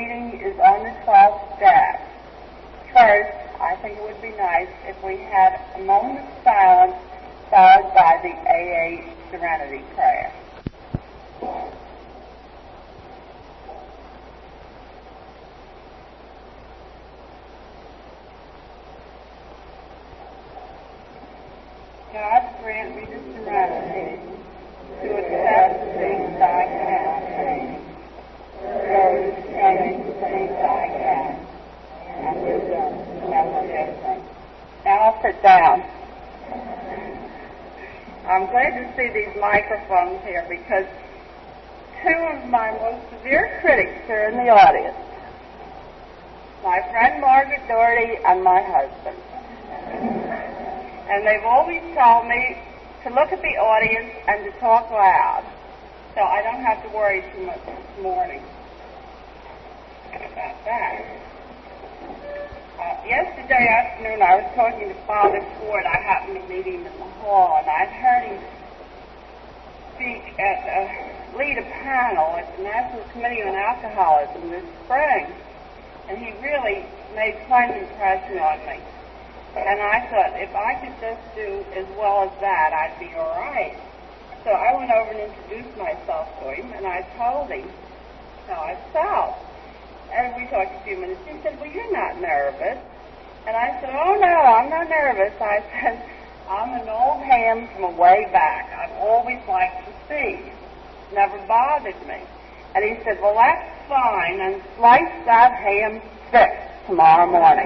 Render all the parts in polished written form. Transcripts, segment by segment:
meeting is on the 12th step. First, I think it would be nice if we had a moment of silence followed by the AA Serenity Prayer. God grant me the serenity to accept the things I cannot change, those change the things I can, and wisdom to know the difference. Now I'll sit down. I'm glad to see these microphones here because two of my most severe critics are in the audience. My friend Margaret Doherty and my husband. And they've always told me to look at the audience and to talk loud, so I don't have to worry too much this morning about that. Yesterday afternoon, I was talking to Father Ford. I happened to meet him in the hall, and I'd heard him lead a panel at the National Committee on Alcoholism this spring, and he really made quite an impression on me. And I thought, if I could just do as well as that, I'd be all right. So I went over and introduced myself to him, and I told him how I felt. And we talked a few minutes. He said, well, you're not nervous. And I said, oh, no, I'm not nervous. I said, I'm an old ham from way back. I've always liked to speak. Never bothered me. And he said, well, that's fine, and slice that ham thick tomorrow morning.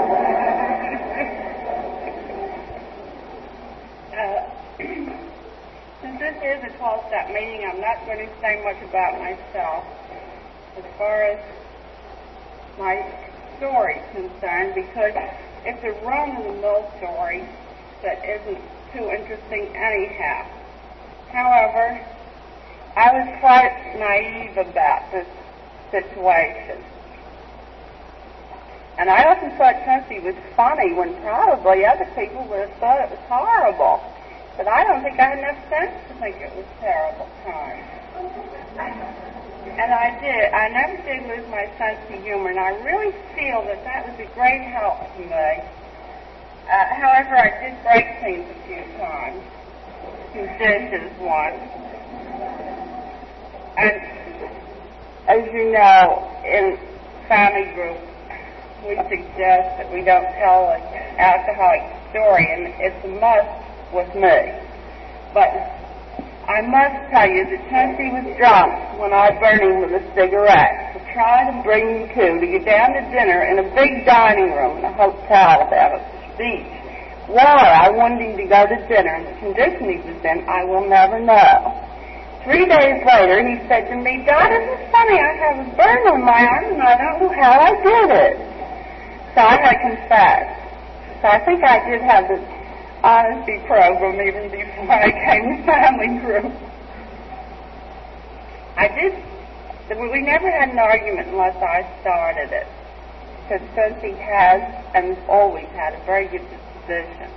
Since this is a 12-step meeting, I'm not going to say much about myself as far as my story is concerned, because it's a run-of-the-mill story that isn't too interesting anyhow. However, I was quite naive about this situation. And I often thought Tennessee was funny when probably other people would have thought it was horrible. But I don't think I had enough sense to think it was terrible time. And I never did lose my sense of humor, and I really feel that that was a great help to me. However, I did break things a few times. Some dishes once. And as you know, in family groups, we suggest that we don't tell an alcoholic story, and it's a must with me. But I must tell you that Tennessee was drunk when I burned him with a cigarette to try to bring him to get down to dinner in a big dining room in a hotel down at the beach. Why I wanted him to go to dinner in the condition he was in, I will never know. 3 days later, he said to me, God, isn't it funny, I have a burn on my arm and I don't know how I did it. So I had confessed. So I think I did have this honesty program even before I came to family group. We never had an argument unless I started it. Because Tennessee has and has always had a very good disposition.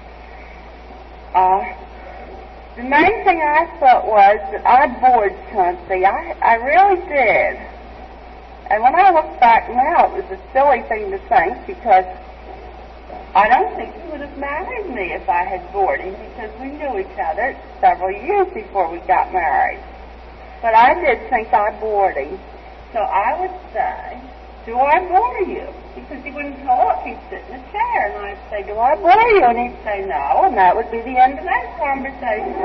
The main thing I thought was that I bored Tennessee. I really did. And when I look back now, it was a silly thing to think because I don't think he would have married me if I had bored him because we knew each other several years before we got married. But I did think I bored him. So I would say, do I bore you? Because he wouldn't talk. He'd sit in a chair, and I'd say, do I bore you? And he'd say no, and that would be the end of that conversation.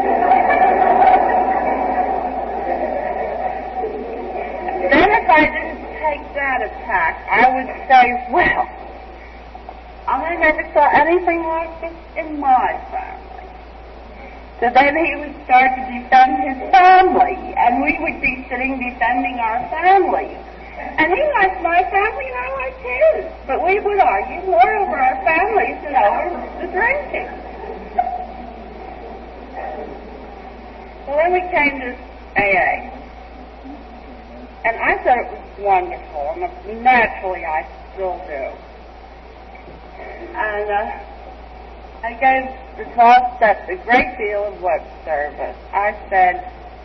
Then if I didn't take that attack, I would say, well, I never saw anything like this in my family. So then he would start to defend his family, and we would be sitting defending our family. And he liked my family, and I liked his. But we would argue more over our families than over the drinking. Well, then we came to AA. And I thought it was wonderful, and naturally I still do. And I gave the 12 steps a great deal of lip service. I said,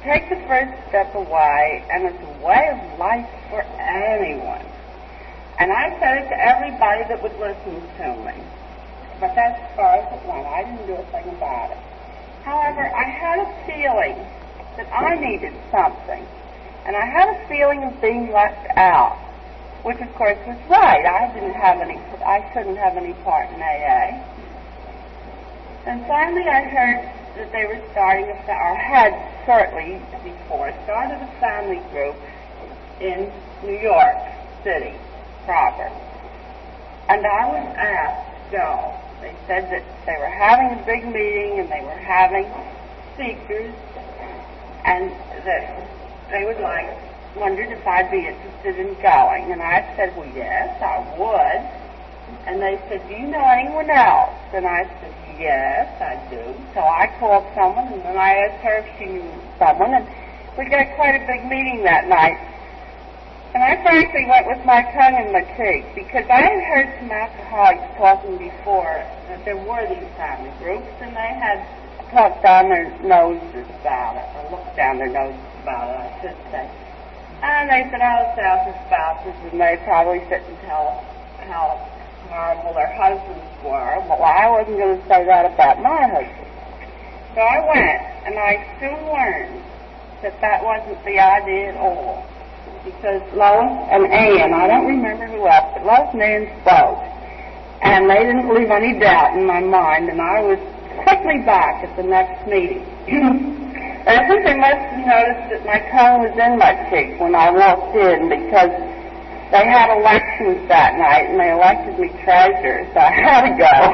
take the first step away, and it's a way of life for anyone. And I said it to everybody that would listen to me. But that's as far as it went. I didn't do a thing about it. However, I had a feeling that I needed something. And I had a feeling of being left out, which of course was right. I shouldn't have any part in AA. And finally I heard that they were starting or had shortly before started a family group in New York City proper. And I was asked to go. They said that they were having a big meeting and they were having speakers and that they wondered if I'd be interested in going. And I said, well, yes, I would. And they said, do you know anyone else? And I said, yes, I do. So I called someone and then I asked her if she knew someone. And we got quite a big meeting that night. And I frankly went with my tongue in my cheek because I had heard some alcoholics talking before that there were these family groups and they had talked down their noses about it, or looked down their noses about it, I should say. And they said, oh, selfish spouses, and they probably sit and tell how horrible their husbands were. Well, I wasn't going to say that about my husband. So I went, and I soon learned that that wasn't the idea at all. Because Lois and Ann, I don't remember who else, but Lois and Ann spoke. And they didn't leave any doubt in my mind, and I was quickly back at the next meeting. And I think they must have noticed that my tongue was in my cheek when I walked in because they had elections that night, and they elected me treasurer, so I had to go.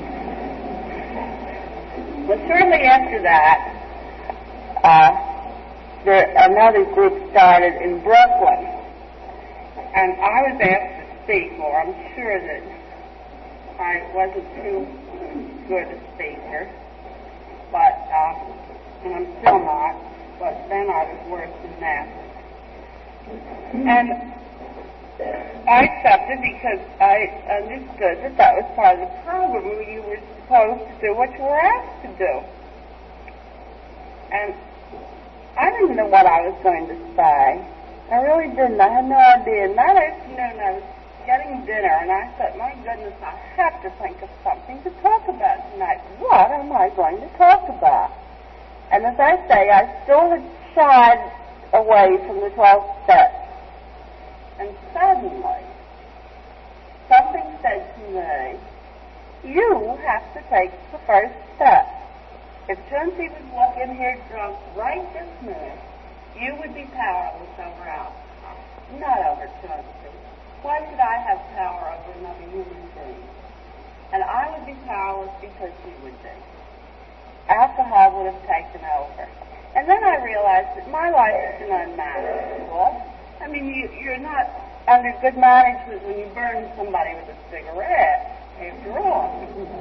But shortly after that, another group started in Brooklyn, and I was asked to speak more. I'm sure that I wasn't too good a speaker, but and I'm still not, but then I was worse than that. And I accepted because I understood that that was part of the program where you were supposed to do what you were asked to do. And I didn't know what I was going to say. I really didn't. I had no idea. And that afternoon I was getting dinner, and I thought, my goodness, I have to think of something to talk about tonight. What am I going to talk about? And as I say, I still had shied away from the 12 steps. And suddenly, something said to me, you have to take the first step. If Chauncey would walk in here drunk right this minute, you would be powerless over alcohol, not over Chauncey. Why should I have power over another human being? And I would be powerless because he would be. Alcohol would have taken over. And then I realized that my life is unmanageable. I mean, you're not under good management when you burn somebody with a cigarette, after all.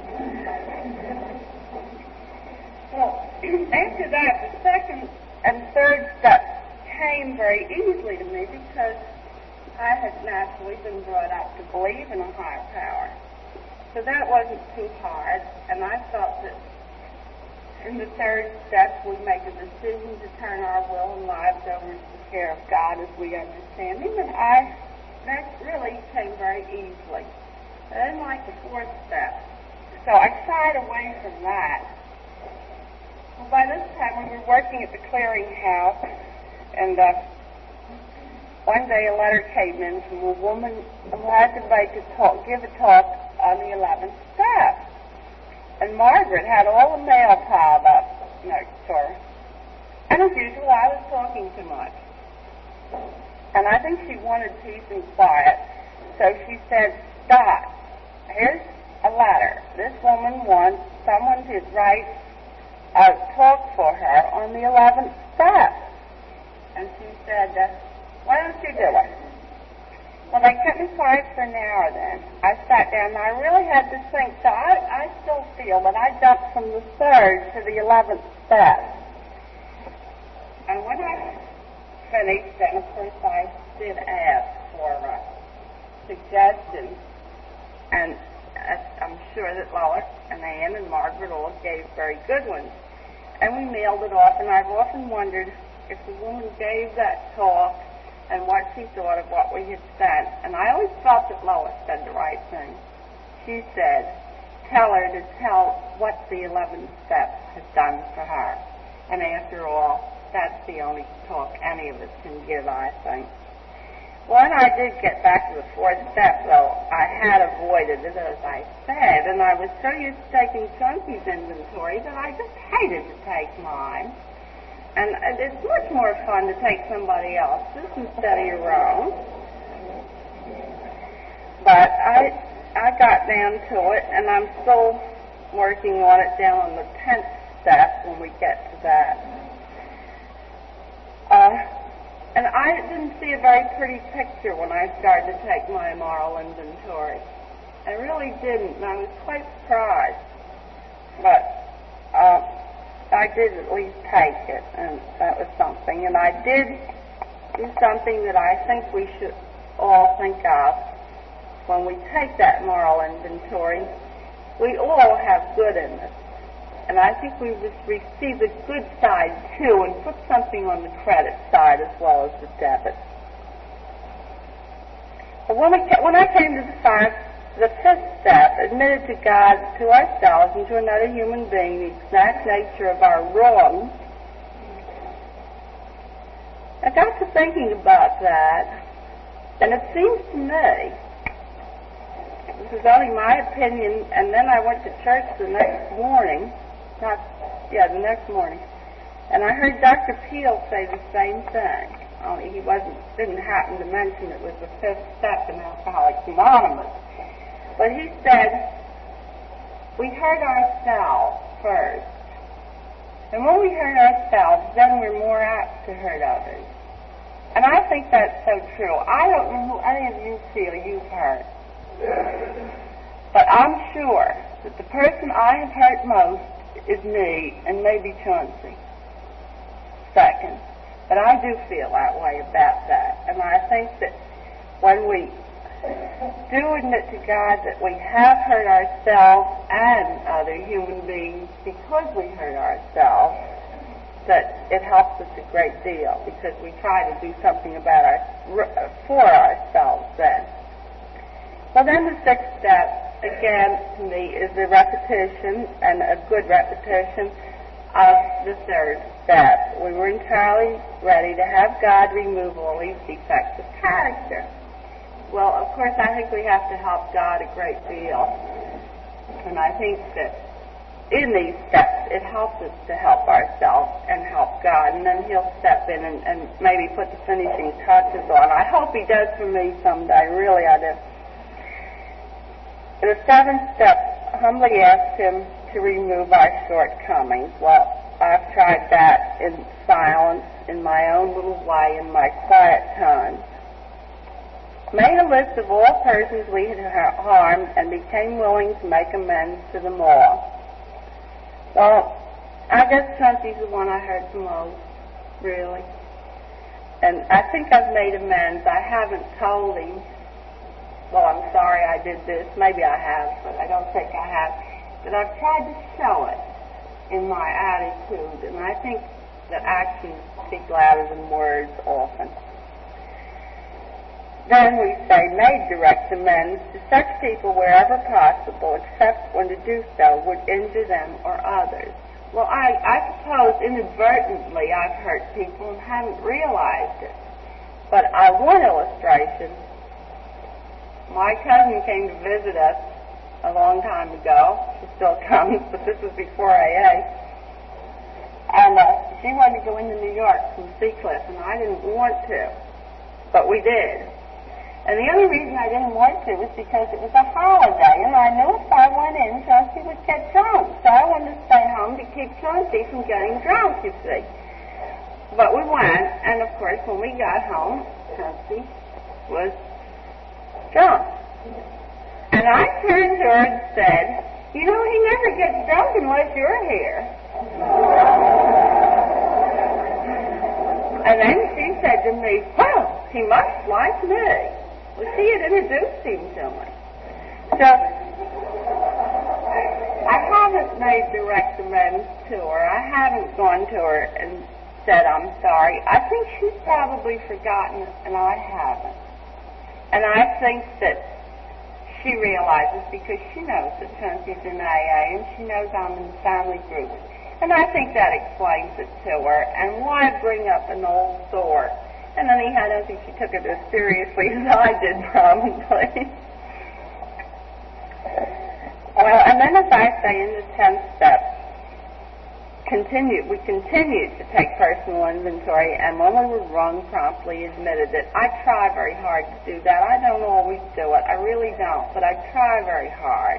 Well, after that, the second and third steps came very easily to me because I had naturally been brought up to believe in a higher power. So that wasn't too hard, and I felt that in the third step we make a decision to turn our will and lives over to the care of God as we understand Him, and that really came very easily. I didn't like the fourth step, so I shied away from that. Well, by this time, we were working at the clearinghouse, and one day a letter came in from a woman who had to give a talk on the 11th step. And Margaret had all the mail piled up next to her. And as usual, I was talking too much. And I think she wanted peace and quiet, so she said, stop. Here's a letter. This woman wants someone to write a talk for her on the 11th step. And she said, why don't you do it? Well, they kept me quiet for an hour then. I sat down and I really had to think. So I still feel that I jumped from the third to the 11th step. And when I finished, then of course I did ask for suggestions. And I'm sure that Lois and Ann and Margaret all gave very good ones. And we mailed it off, and I've often wondered if the woman gave that talk and what she thought of what we had said. And I always felt that Lois said the right thing. She said, tell her to tell what the 11th step has done for her. And after all, that's the only talk any of us can give, I think. When I did get back to the 4th step, though, I had avoided it, as I said, and I was so used to taking Chauncey's inventory that I just hated to take mine. And it's much more fun to take somebody else's instead of your own. But I got down to it, and I'm still working on it down on the 10th step when we get to that. And I didn't see a very pretty picture when I started to take my moral inventory. I really didn't, and I was quite surprised. But I did at least take it, and that was something. And I did do something that I think we should all think of when we take that moral inventory. We all have good in us. And I think we must receive the good side, too, and put something on the credit side as well as the debit. But when I came to the 5th step, admitted to God, to ourselves, and to another human being the exact nature of our wrongs, I got to thinking about that, and it seems to me, this is only my opinion, and then I went to church the next morning, and I heard Dr. Peel say the same thing. Only he didn't happen to mention it was the 5th step in Alcoholics Anonymous. But he said, we hurt ourselves first. And when we hurt ourselves, then we're more apt to hurt others. And I think that's so true. I don't know who any of you feel you've hurt. But I'm sure that the person I have hurt most is me, and maybe Chauncey second. But I do feel that way about that. And I think that when we do admit to God that we have hurt ourselves and other human beings because we hurt ourselves, that it helps us a great deal, because we try to do something for ourselves then. Well, then the 6th step, again, to me, is the repetition, and a good repetition, of the 3rd step. We were entirely ready to have God remove all these defects of character. Well, of course, I think we have to help God a great deal. And I think that in these steps, it helps us to help ourselves and help God, and then He'll step in and maybe put the finishing touches on. I hope He does for me someday, really I do. The 7th step, humbly asked Him to remove our shortcomings. Well, I've tried that in silence, in my own little way, in my quiet times. Made a list of all persons we had harmed and became willing to make amends to them all. Well, I guess Chauncey's the one I hurt the most, really. And I think I've made amends. I haven't told him, well, I'm sorry I did this. Maybe I have, but I don't think I have. But I've tried to show it in my attitude, and I think that actions speak louder than words often. Then we say, made direct amends to such people wherever possible, except when to do so would injure them or others. Well, I suppose inadvertently I've hurt people and haven't realized it. But one illustration, my cousin came to visit us a long time ago. She still comes, but this was before AA. And she wanted to go into New York from Seacliff, and I didn't want to, but we did. And the only reason I didn't want to was because it was a holiday, and I knew if I went in, Chauncey would get drunk. So I wanted to stay home to keep Chauncey from getting drunk, you see. But we went, and of course, when we got home, Chauncey was drunk. And I turned to her and said, you know, he never gets drunk unless you're here. And then she said to me, well, he must like me. Well, she had introduced him to me. So, I haven't made direct amends to her. I haven't gone to her and said, I'm sorry. I think she's probably forgotten it, and I haven't. And I think that she realizes, because she knows that Cynthia in AA, and she knows I'm in the family group. And I think that explains it to her. And why bring up an old sore? And anyhow, I don't think she took it as seriously as I did, probably. Well, and then as I say in the 10th step, we continued to take personal inventory, and when we were wrong, promptly admitted it. I try very hard to do that. I don't always do it. I really don't, but I try very hard.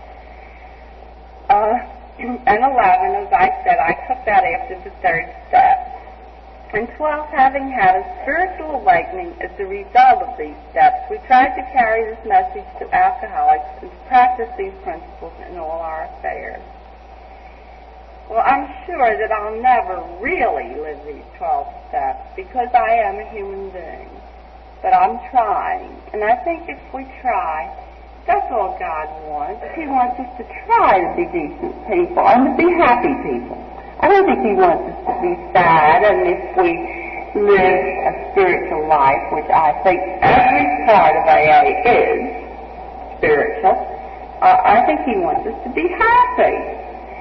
And 11, as I said, I took that after the 3rd step. And 12, having had a spiritual awakening as a result of these steps, we tried to carry this message to alcoholics and to practice these principles in all our affairs. Well, I'm sure that I'll never really live these 12 steps because I am a human being. But I'm trying. And I think if we try, that's all God wants. He wants us to try to be decent people and to be happy people. I don't think He wants us to be sad, and if we live a spiritual life, which I think every part of AA is spiritual, I think He wants us to be happy.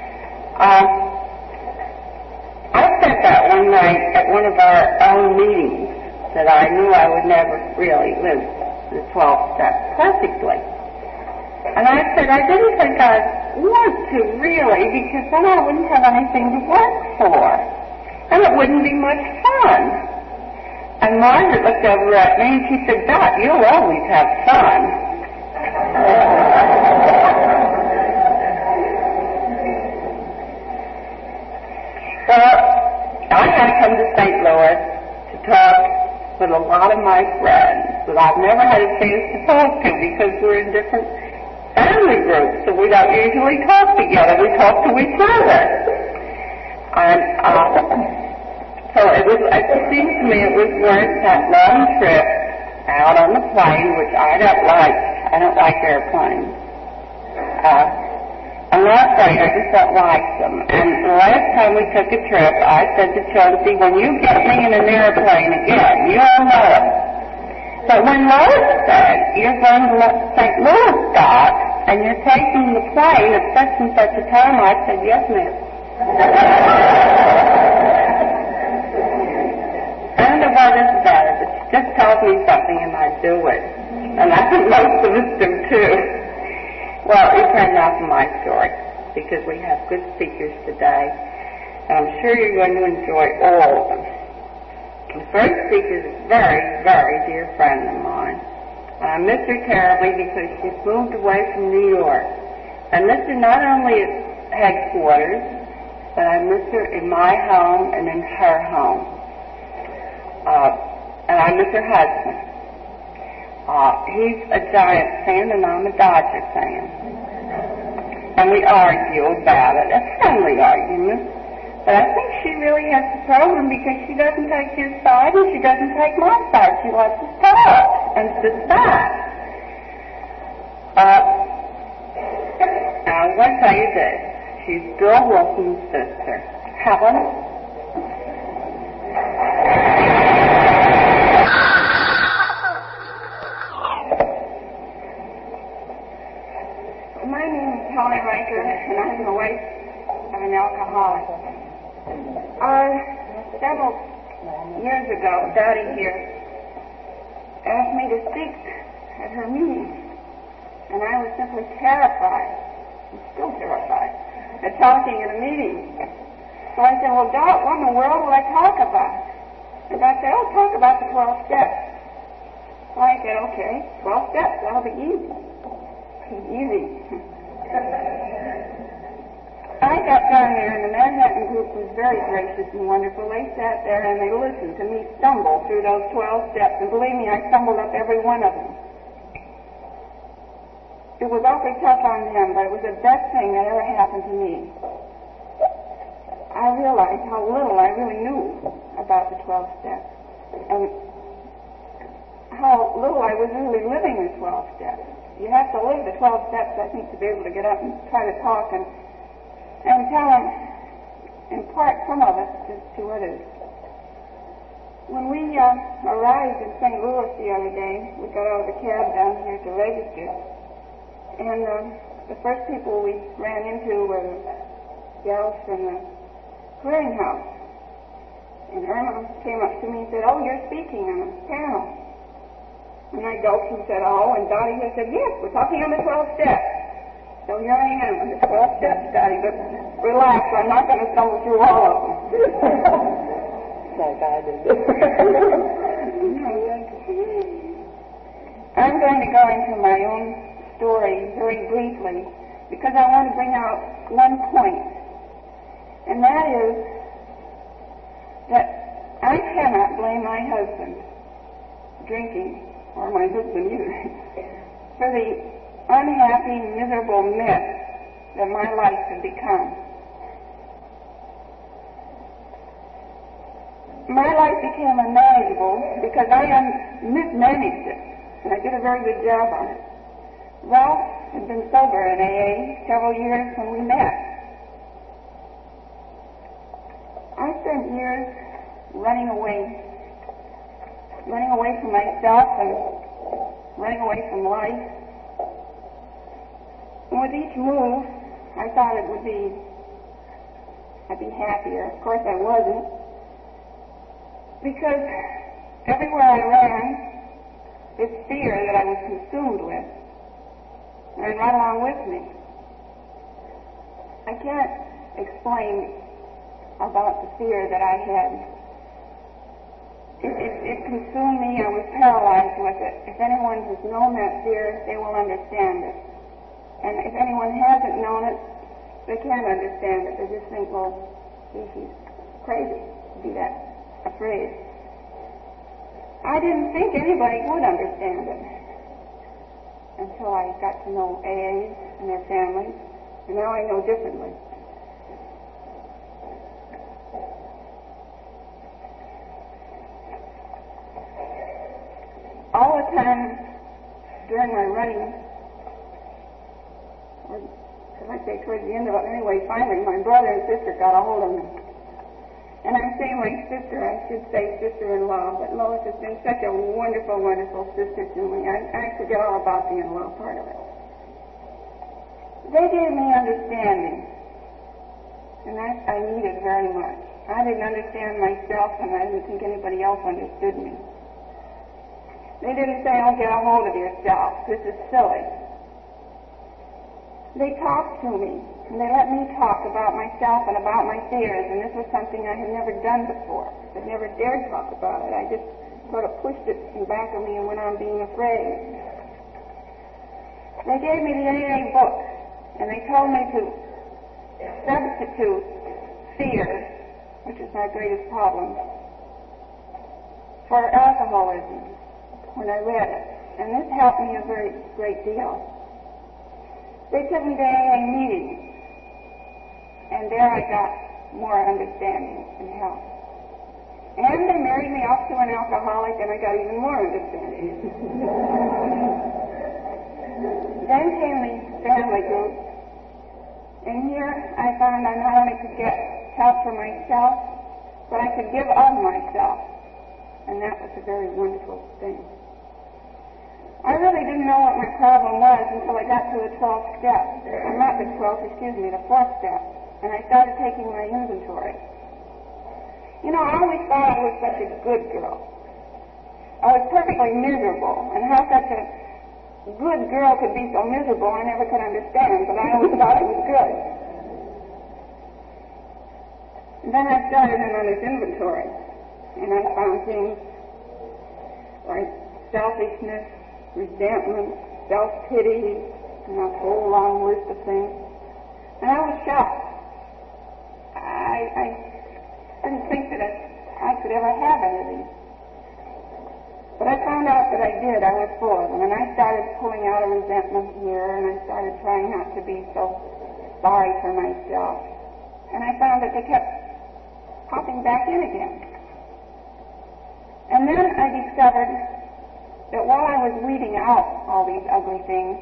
I said that one night at one of our own meetings, that I knew I would never really live the 12 steps perfectly. And I said I didn't think I'd want to really, because then I wouldn't have anything to work for. And it wouldn't be much fun. And Margaret looked over at me and she said, Dot, you'll always have fun. Well, I had come to St. Louis to talk with a lot of my friends that I've never had a chance to talk to because we're in different family groups, so we don't usually talk together. We talk to each other. And so it seems to me it was worth that long trip out on the plane, which I don't like. I don't like airplanes. I'm not afraid, I just don't like them. And the last time we took a trip, I said to Chelsea, when you get me in an airplane again, you'll know it. But when Lois said, you're going to St. Louis, Doc, and you're taking the plane at such and such a time, I said, yes, ma'am. I don't know why this is about it, but she just tells me something and I do it. And I think most of us do too. Well, you've heard enough of my story, because we have good speakers today, and I'm sure you're going to enjoy all of them. The first speaker is a very, very dear friend of mine. And I miss her terribly because she's moved away from New York. I miss her not only at headquarters, but I miss her in my home and in her home. And I miss her husband. He's a Giant fan and I'm a Dodger fan. And we argue about it, a friendly argument. But I think she really has the problem because she doesn't take his side and she doesn't take my side. She wants to talk and sit back. Now, I'm going to tell you this. She's Bill Wilson's sister, Helen. My name is Helen Riker, and I'm the wife of an alcoholic. Several years ago, Dottie here asked me to speak at her meeting, and I was simply terrified, I'm still terrified, at talking at a meeting. So I said, well, Dot, what in the world will I talk about? And Dot said, oh, talk about the 12 steps. So I said, okay, 12 steps, that'll be easy. Easy. I got down there, and the Manhattan group was very gracious and wonderful. They sat there and they listened to me stumble through those 12 steps, and believe me, I stumbled up every one of them. It was awfully tough on them, but it was the best thing that ever happened to me. I realized how little I really knew about the 12 steps, and how little I was really living the 12 steps. You have to live the 12 steps, I think, to be able to get up and try to talk and tell them, impart some of it to others. When we arrived in St. Louis the other day, we got out of the cab down here to register, and the first people we ran into were the gals from the clearinghouse. And Irma came up to me and said, "Oh, you're speaking on a panel." And I gulped and said, "Oh," and Dottie had said, "Yes, we're talking on the 12 steps." So here I am on the 12 steps, Dottie, but relax, I'm not going to stumble through all of them. Like I did. I'm going to go into my own story very briefly because I want to bring out one point, and that is that I cannot blame my husband drinking, or my husband either, for the unhappy, miserable mess that my life had become. My life became unmanageable because I mismanaged it, and I did a very good job on it. Ralph had been sober in AA several years when we met. I spent years running away from myself and running away from life. And with each move, I thought I'd be happier. Of course I wasn't, because everywhere I ran, this fear that I was consumed with ran right along with me. I can't explain about the fear that I had. It consumed me. I was paralyzed with it. If anyone has known that fear, they will understand it. And if anyone hasn't known it, they can't understand it. They just think, well, she's crazy to be that afraid. I didn't think anybody would understand it until I got to know AAs and their families, and now I know differently. All the time during my running, or should I say towards the end of it anyway, finally my brother and sister got a hold of me. And I'm saying my sister, I should say sister-in-law, but Lois has been such a wonderful, wonderful sister to me. I forget all about the in-law part of it. They gave me understanding, and that I needed very much. I didn't understand myself, and I didn't think anybody else understood me. They didn't say, "Oh, get a hold of yourself. This is silly." They talked to me, and they let me talk about myself and about my fears, and this was something I had never done before. I never dared talk about it. I just sort of pushed it in back of me and went on being afraid. They gave me the AA book, and they told me to substitute fear, which is my greatest problem, for alcoholism when I read it. And this helped me a very great deal. They took me to AA meetings, and there I got more understanding and help. And they married me off to an alcoholic, and I got even more understanding. Then came the family group, and here I found I not only could get help for myself, but I could give of myself, and that was a very wonderful thing. I really didn't know what my problem was until I got to the 12th step. Not the 4th step. And I started taking my inventory. You know, I always thought I was such a good girl. I was perfectly miserable. And how such a good girl could be so miserable, I never could understand, but I always thought it was good. And then I started in on this inventory. And I found things like selfishness, resentment, self-pity, and a whole long list of things. And I was shocked. I didn't think that I could ever have any of these. But I found out that I did. I was full of them. And I started pulling out a resentment here, and I started trying not to be so sorry for myself. And I found that they kept popping back in again. And then I discovered that while I was weeding out all these ugly things,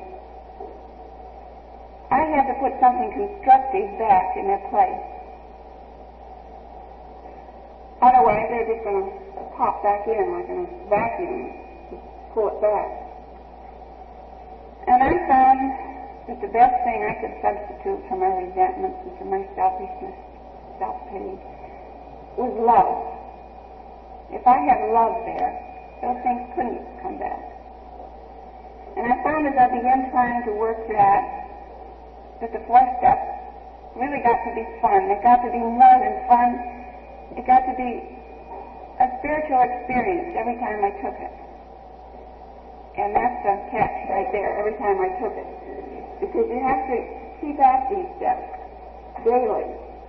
I had to put something constructive back in their place. Otherwise, they're just going to pop back in like in a vacuum, just pull it back. And I found that the best thing I could substitute for my resentments and for my selfishness, self-pity, was love. If I had love there, those things couldn't come back. And I found as I began trying to work that the 4 steps really got to be fun. It got to be more than fun. It got to be a spiritual experience every time I took it. And that's the catch right there, every time I took it. Because you have to keep at these steps daily.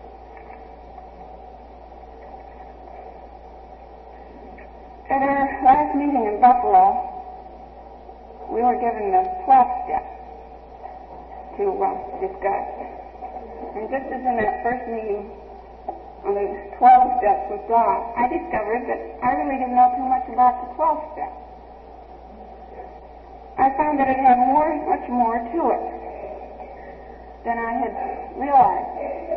At our last meeting in Buffalo, we were given the 12th step to discuss. And just as in that first meeting, on the 12 steps with God, I discovered that I really didn't know too much about the 12th step. I found that it had much more to it than I had realized.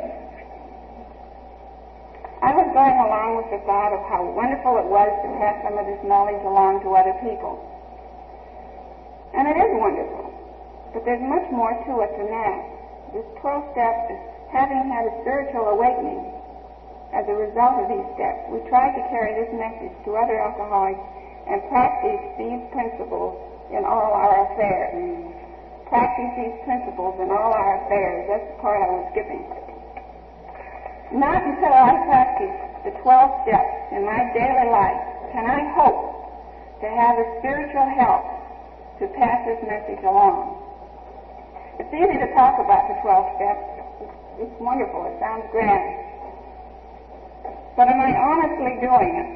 I was going along with the thought of how wonderful it was to pass some of this knowledge along to other people. And it is wonderful, but there's much more to it than that. This 12 steps is having had a spiritual awakening. As a result of these steps, we tried to carry this message to other alcoholics and practice these principles in all our affairs. Practice these principles in all our affairs. That's the part I was skipping. Not until I practice the 12 steps in my daily life can I hope to have the spiritual help to pass this message along. It's easy to talk about the 12 steps. It's wonderful. It sounds grand. But am I honestly doing it?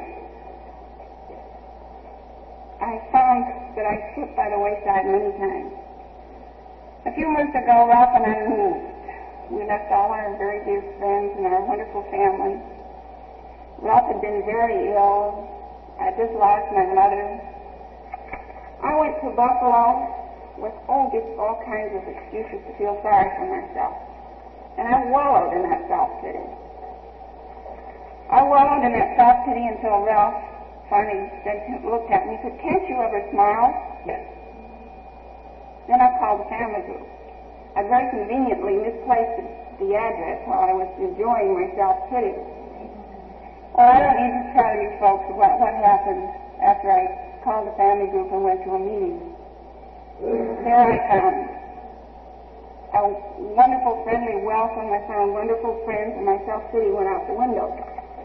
I found that I slipped by the wayside many times. A few months ago, Ralph and I moved. We left all our very dear friends and our wonderful family. Ralph had been very ill. I just lost my mother. I went to Buffalo with just all kinds of excuses to feel sorry for myself. And I wallowed in that self-pity. I wallowed in that self-pity until Ralph finally looked at me and said, "Can't you ever smile?" Yes. Then I called the family group. I very conveniently misplaced the address while I was enjoying my self-pity. Well, I don't need to tell you folks about what happened after I called the family group and went to a meeting. There I found a wonderful, friendly welcome. I found wonderful friends, and my self-pity went out the window.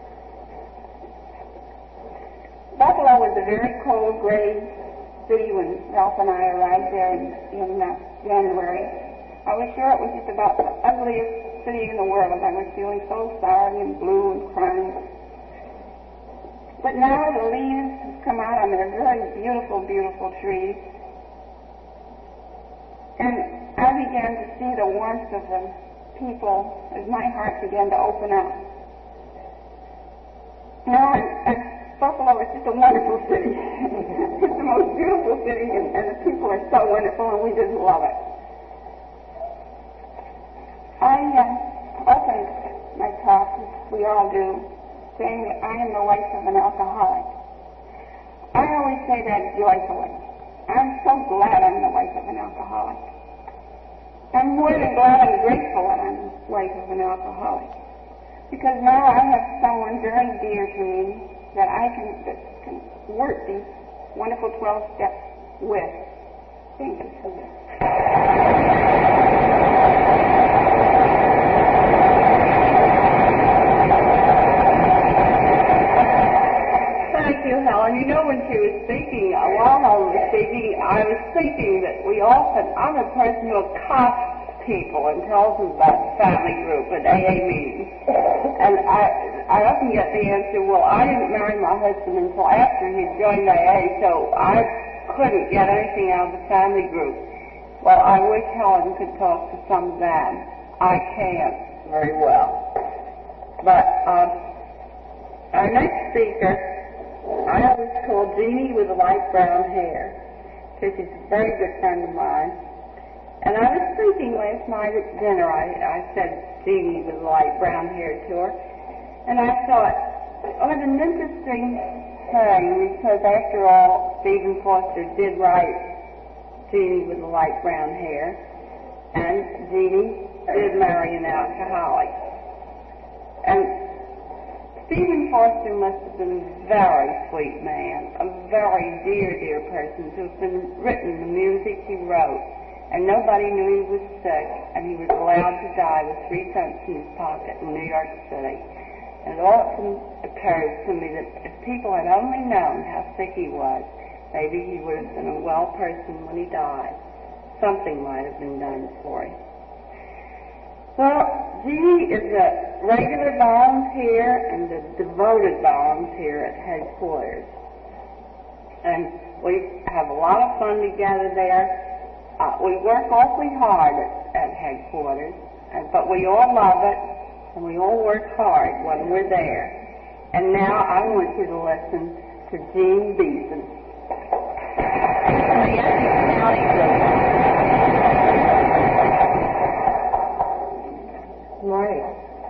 Buffalo was a very cold, gray city when Ralph and I arrived there in January. I was sure it was just about the ugliest city in the world. I was feeling so sorry and blue and crying. But now the leaves have come out on their very beautiful, beautiful trees. And I began to see the warmth of the people as my heart began to open up. Now, Buffalo is just a wonderful city. It's the most beautiful city, and the people are so wonderful, and we just love it. I opened my talk, as we all do, saying that I am the wife of an alcoholic. I always say that joyfully. I'm so glad I'm the wife of an alcoholic. I'm more than glad and grateful that I'm the wife of an alcoholic. Because now I have someone very dear to me that can work these wonderful 12 steps with. Thank you so much. Thank you, Helen. You know, when she was speaking, while Helen was speaking, I was thinking that I'm a person who accosts people and tells them about the family group and AA meetings. And I often get the answer, well, I didn't marry my husband until after he joined AA, so I couldn't get anything out of the family group. Well, I wish Helen could talk to some of them. I can't very well. But our next speaker, I always call Jeannie with the light brown hair, because she's a very good friend of mine. And I was thinking last night at dinner, I said Jeannie with the light brown hair to her, and I thought, what an interesting praying because, after all, Stephen Foster did write Jeannie with the light brown hair, and Jeannie did marry an alcoholic. And Stephen Foster must have been a very sweet man, a very dear, dear person to have been written the music he wrote, and nobody knew he was sick, and he was allowed to die with 3 cents in his pocket in New York City. And it often occurs to me that if people had only known how sick he was, maybe he would have been a well person when he died. Something might have been done for him. Well, Jeannie is a regular volunteer and a devoted volunteer at headquarters. And we have a lot of fun together there. We work awfully hard at headquarters, but we all love it, and we all work hard when we're there. And now I want you to listen to Jean Beeson. The Essex County Group. Good morning.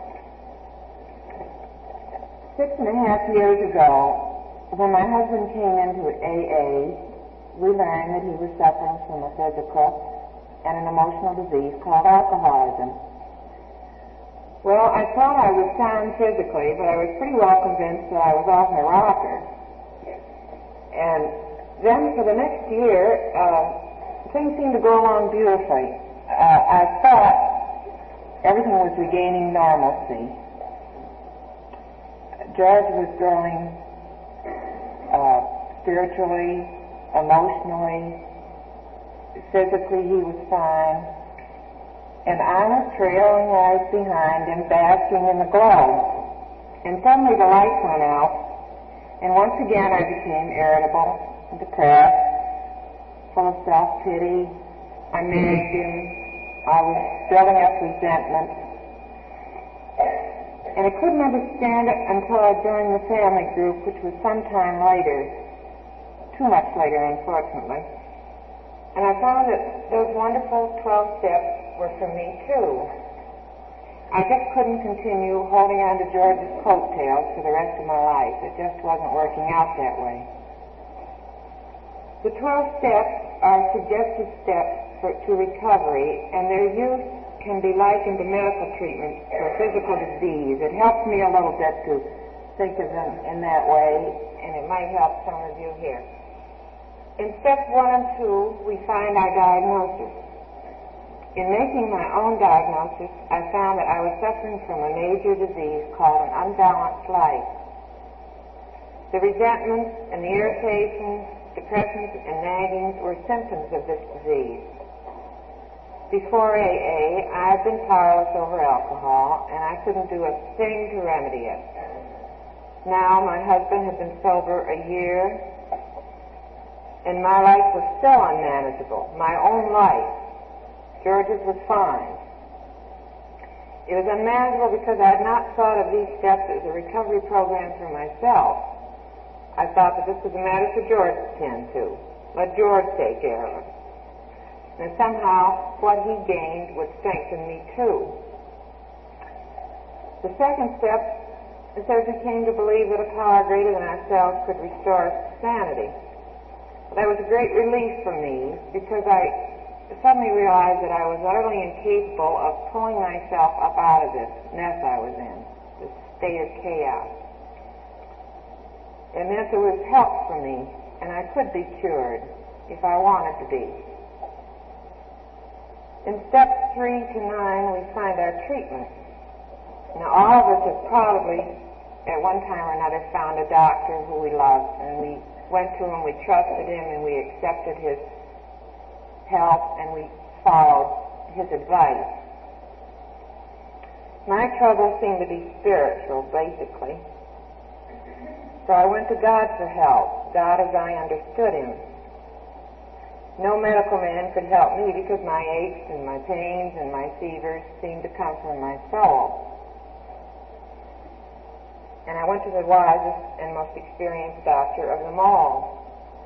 6.5 years ago, when my husband came into AA, we learned that he was suffering from a physical and an emotional disease called alcoholism. Well, I thought I was sound physically, but I was pretty well convinced that I was off my rocker. And then for the next year, things seemed to go along beautifully. I thought everything was regaining normalcy. George was growing spiritually, emotionally, physically he was fine, and I was trailing right behind him, basking in the glow. And suddenly the lights went out, and once again I became irritable and depressed, full of self-pity. I nagged him. I was building up resentment. And I couldn't understand it until I joined the family group, which was sometime later, too much later, unfortunately. And I found that those wonderful 12 steps were for me, too. I just couldn't continue holding on to George's coattails for the rest of my life. It just wasn't working out that way. The 12 steps are suggested steps to recovery, and their use can be likened to medical treatment for physical disease. It helps me a little bit to think of them in that way, and it might help some of you here. In steps 1 and 2, we find our diagnosis. In making my own diagnosis, I found that I was suffering from a major disease called an unbalanced life. The resentments and the irritations, depressions, and naggings were symptoms of this disease. Before AA, I had been powerless over alcohol, and I couldn't do a thing to remedy it. Now my husband had been sober a year, and my life was still unmanageable. My own life. George's was fine. It was unmanageable because I had not thought of these steps as a recovery program for myself. I thought that this was a matter for George to tend to. Let George take care of it. And somehow what he gained would strengthen me too. The second step is that we came to believe that a power greater than ourselves could restore us to sanity. That was a great relief for me because I suddenly realized that I was utterly incapable of pulling myself up out of this mess I was in, this state of chaos. It meant there was help for me, and I could be cured if I wanted to be. In steps 3 to 9, we find our treatment. Now, all of us have probably, at one time or another, found a doctor who we loved, and we went to him, we trusted him, and we accepted his help, and we followed his advice. My trouble seemed to be spiritual, basically. So I went to God for help, God as I understood him. No medical man could help me because my aches and my pains and my fevers seemed to come from my soul. And I went to the wisest and most experienced doctor of them all.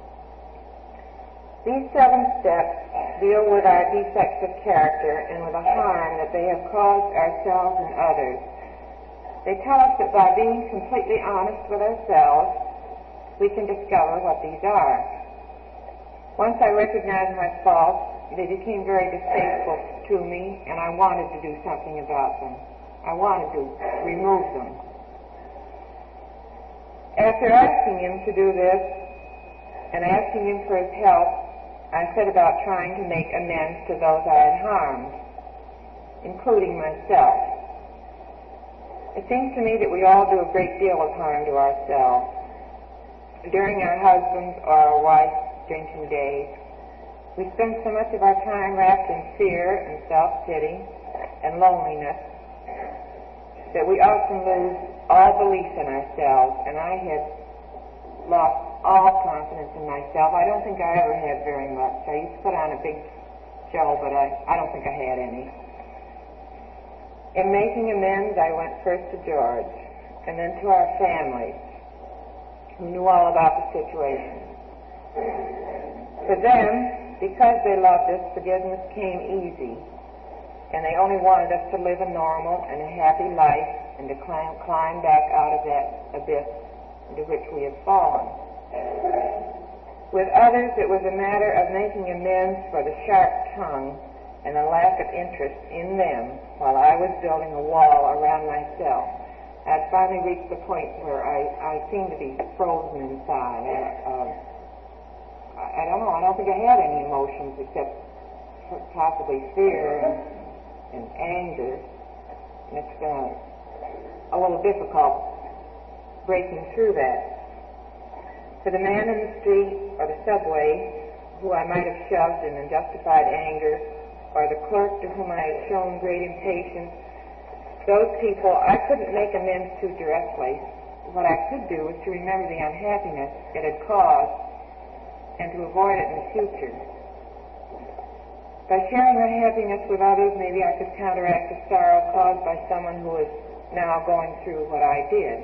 These 7 steps deal with our defects of character and with the harm that they have caused ourselves and others. They tell us that by being completely honest with ourselves, we can discover what these are. Once I recognized my faults, they became very distasteful to me, and I wanted to do something about them. I wanted to remove them. After asking him to do this, and asking him for his help, I set about trying to make amends to those I had harmed, including myself. It seems to me that we all do a great deal of harm to ourselves. During our husband's or our wife's drinking days, we spend so much of our time wrapped in fear and self-pity and loneliness that we often lose all belief in ourselves, and I had lost all confidence in myself. I don't think I ever had very much. I used to put on a big show, but I don't think I had any. In making amends, I went first to George, and then to our families, who knew all about the situation. For them, because they loved us, forgiveness came easy, and they only wanted us to live a normal and a happy life and to climb back out of that abyss into which we had fallen. With others, it was a matter of making amends for the sharp tongue and the lack of interest in them while I was building a wall around myself. I had finally reached the point where I seemed to be frozen inside. I don't know, I don't think I had any emotions except possibly fear and anger. And it's a little difficult breaking through that. For the man in the street or the subway who I might have shoved in unjustified anger, or the clerk to whom I had shown great impatience, those people I couldn't make amends to directly. What I could do was to remember the unhappiness it had caused and to avoid it in the future. By sharing my happiness with others, maybe I could counteract the sorrow caused by someone who is now going through what I did.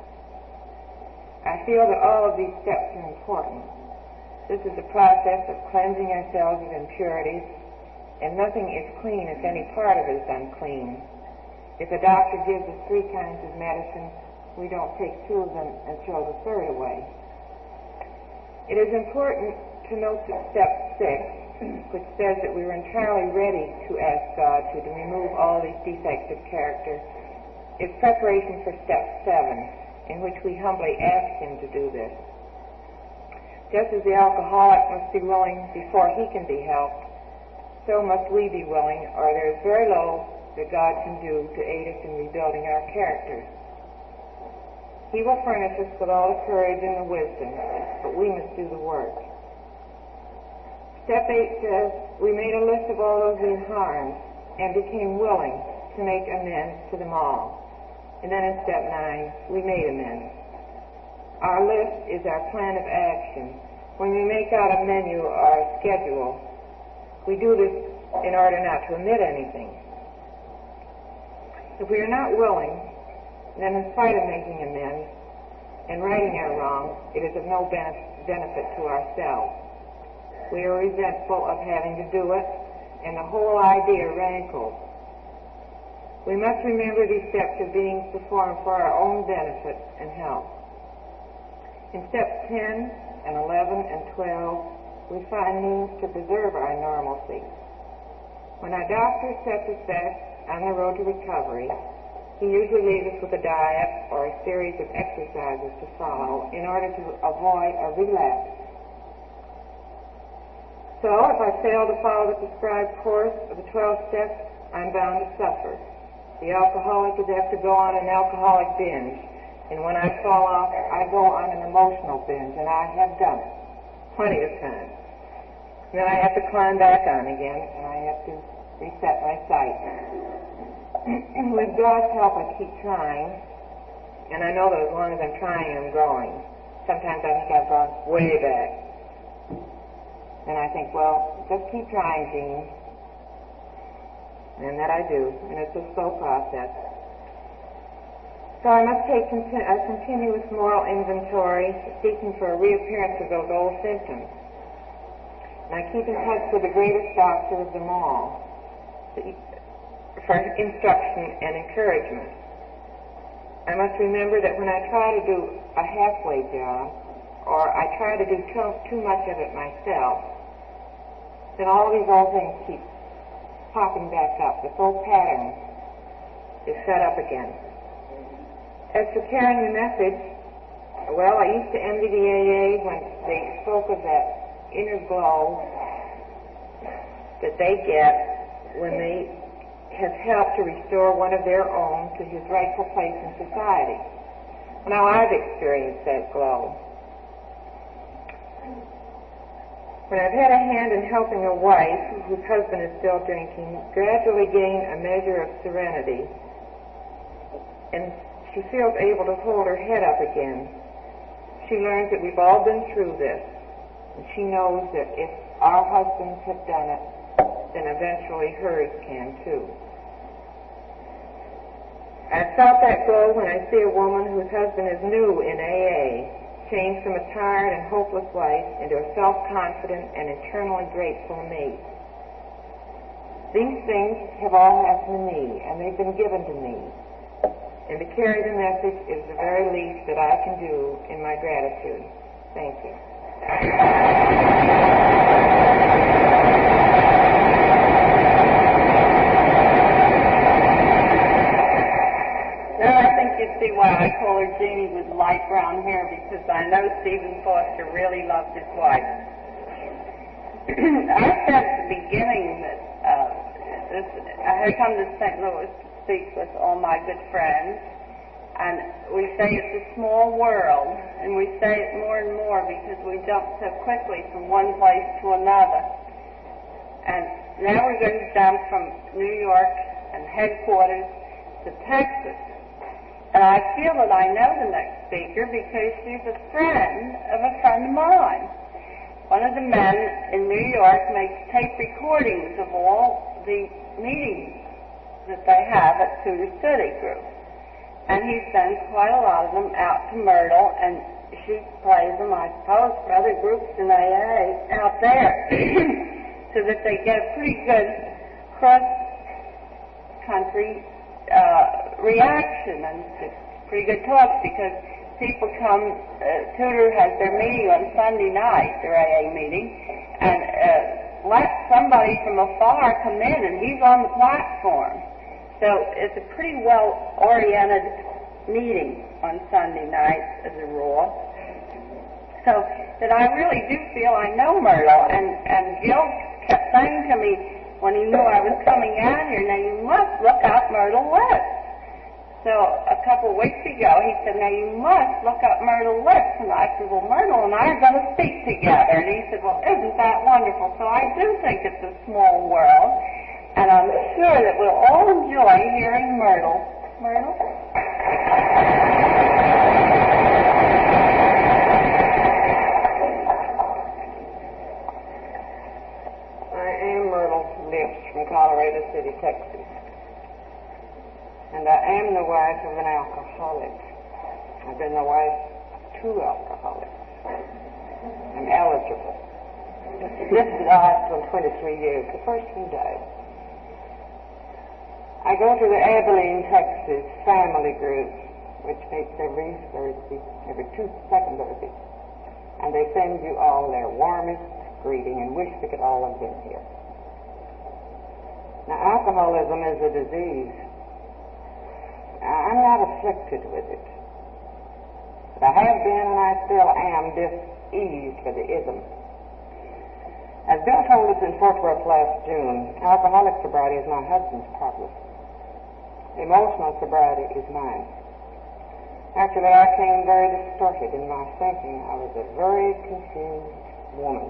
I feel that all of these steps are important. This is a process of cleansing ourselves of impurities, and nothing is clean if any part of it is unclean. If a doctor gives us 3 kinds of medicine, we don't take 2 of them and throw the 3rd away. It is important to note that step 6, which says that we were entirely ready to ask God to remove all these defects of character, is preparation for step 7, in which we humbly ask Him to do this. Just as the alcoholic must be willing before he can be helped, so must we be willing, or there is very little that God can do to aid us in rebuilding our characters. He will furnish us with all the courage and the wisdom, but we must do the work. Step 8 says, we made a list of all those we harmed and became willing to make amends to them all. And then in step 9, we made amends. Our list is our plan of action. When we make out a menu or a schedule, we do this in order not to omit anything. If we are not willing, then in spite of making amends and righting our wrongs, it is of no benefit to ourselves. We are resentful of having to do it, and the whole idea rankles. We must remember these steps are being performed for our own benefit and help. In steps 10 and 11 and 12, we find means to preserve our normalcy. When our doctor sets us back on the road to recovery, he usually leaves us with a diet or a series of exercises to follow in order to avoid a relapse. So, if I fail to follow the prescribed course of the 12 steps, I'm bound to suffer. The alcoholic is apt to go on an alcoholic binge, and when I fall off, I go on an emotional binge, and I have done it plenty of times. Then I have to climb back on again, and I have to reset my sight. With God's help, I keep trying, and I know that as long as I'm trying, I'm growing. Sometimes I think I've gone way back. And I think, well, just keep trying, Jean. And that I do, and it's a slow process. So I must take a continuous moral inventory, seeking for a reappearance of those old symptoms. And I keep in touch with the greatest doctor of them all, for instruction and encouragement. I must remember that when I try to do a halfway job, or I try to do too much of it myself, then all these old things keep popping back up. This old pattern is set up again. As for carrying the message, well, I used to envy the AA when they spoke of that inner glow that they get when they have helped to restore one of their own to his rightful place in society. Now, I've experienced that glow. When I've had a hand in helping a wife whose husband is still drinking gradually gain a measure of serenity, and she feels able to hold her head up again, she learns that we've all been through this, and she knows that if our husbands have done it, then eventually hers can too. I've felt that glow when I see a woman whose husband is new in AA, changed from a tired and hopeless life into a self-confident and eternally grateful mate. These things have all happened to me, and they've been given to me. And to carry the message is the very least that I can do in my gratitude. Thank you. Now I think you see why I call her Jeannie with light brown hair, because I know Stephen Foster really loved his wife. I said at the beginning that I had come to St. Louis to speak with all my good friends, and we say it's a small world, and we say it more and more because we jump so quickly from one place to another. And now we're going to jump from New York and headquarters to Texas. And I feel that I know the next speaker because she's a friend of mine. One of the men in New York makes tape recordings of all the meetings that they have at Tudor City Group. And he sends quite a lot of them out to Myrtle, and she plays them, I suppose, for other groups in AA out there, so that they get a pretty good cross-country reaction and pretty good talks, because people come, Tudor has their meeting on Sunday night, their AA meeting, and let somebody from afar come in, and he's on the platform. So it's a pretty well-oriented meeting on Sunday nights as a rule. So that I really do feel I know Myrtle, and Gil kept saying to me when he knew I was coming out here, now you must look up Myrtle Litz. So a couple of weeks ago he said, now you must look up Myrtle Litz. And I said, well, Myrtle and I are going to speak together. And he said, well, isn't that wonderful? So I do think it's a small world, and I'm sure that we'll all enjoy hearing Myrtle. Myrtle? I am Myrtle Litz from Colorado City, Texas. And I am the wife of an alcoholic. I've been the wife of 2 alcoholics. I'm eligible. This is the hospital 23 years. The first one died. I go to the Abilene, Texas family group, which meets every Thursday, every 2nd Thursday. And they send you all their warmest greeting and wish we could all have been here. Now, alcoholism is a disease. I'm not afflicted with it. But I have been, and I still am, diseased for the ism. As Bill told us in Fort Worth last June, alcoholic sobriety is my husband's problem. Emotional sobriety is mine. After that, I came very distorted in my thinking. I was a very confused woman.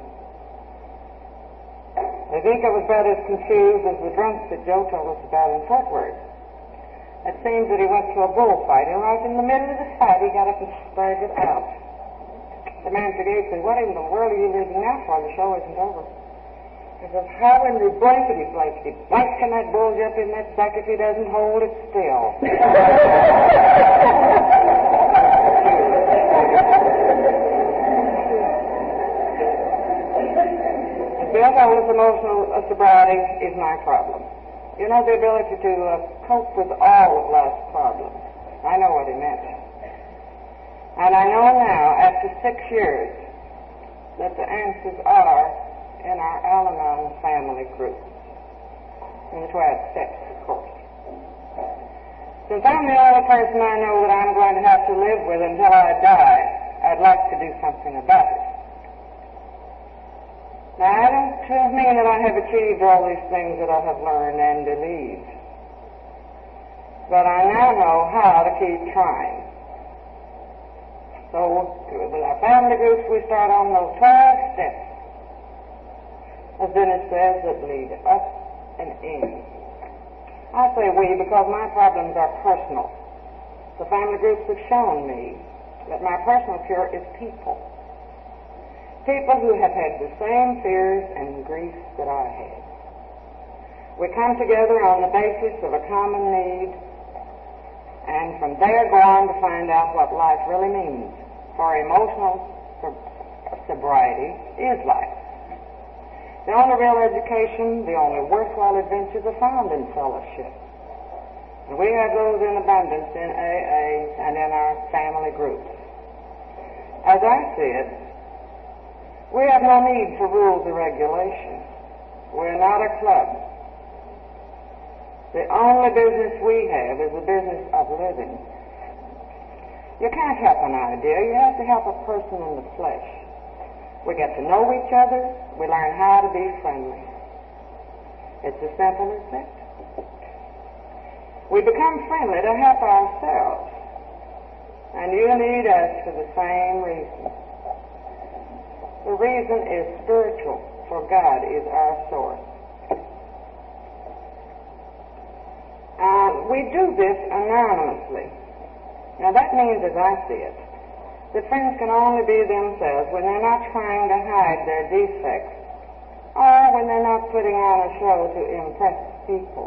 I think I was about as confused as the drunk that Joe told us about in Fort Worth. It seems that he went to a bullfight, and right in the middle of the fight, he got up and started it out. The man said, what in the world are you leaving now for? The show isn't over. He says, how in the blankety blank can that bull jump in that sack if he doesn't hold it still? Bill told us emotional sobriety is my problem. You know, the ability to cope with all of life's problems. I know what he meant. And I know now, after 6 years, that the answers are in our Al-Anon family group, in the 12 steps, of course. Since I'm the only person I know that I'm going to have to live with until I die, I'd like to do something about it. Now, I don't mean that I have achieved all these things that I have learned and believed, but I now know how to keep trying. So, with our family groups, we start on those 12 steps, as Dennis says, that lead up and in. I say we because my problems are personal. The family groups have shown me that my personal cure is people. People who have had the same fears and griefs that I had. We come together on the basis of a common need, and from there go on to find out what life really means. For emotional sobriety is life. The only real education, the only worthwhile adventures are found in fellowship. And we have those in abundance in AA and in our family groups. As I see it, we have no need for rules or regulations. We're not a club. The only business we have is the business of living. You can't help an idea. You have to help a person in the flesh. We get to know each other. We learn how to be friendly. It's as simple as that. We become friendly to help ourselves. And you need us for the same reason. The reason is spiritual, for God is our source. We do this anonymously. Now that means, as I see it, that friends can only be themselves when they're not trying to hide their defects or when they're not putting on a show to impress people.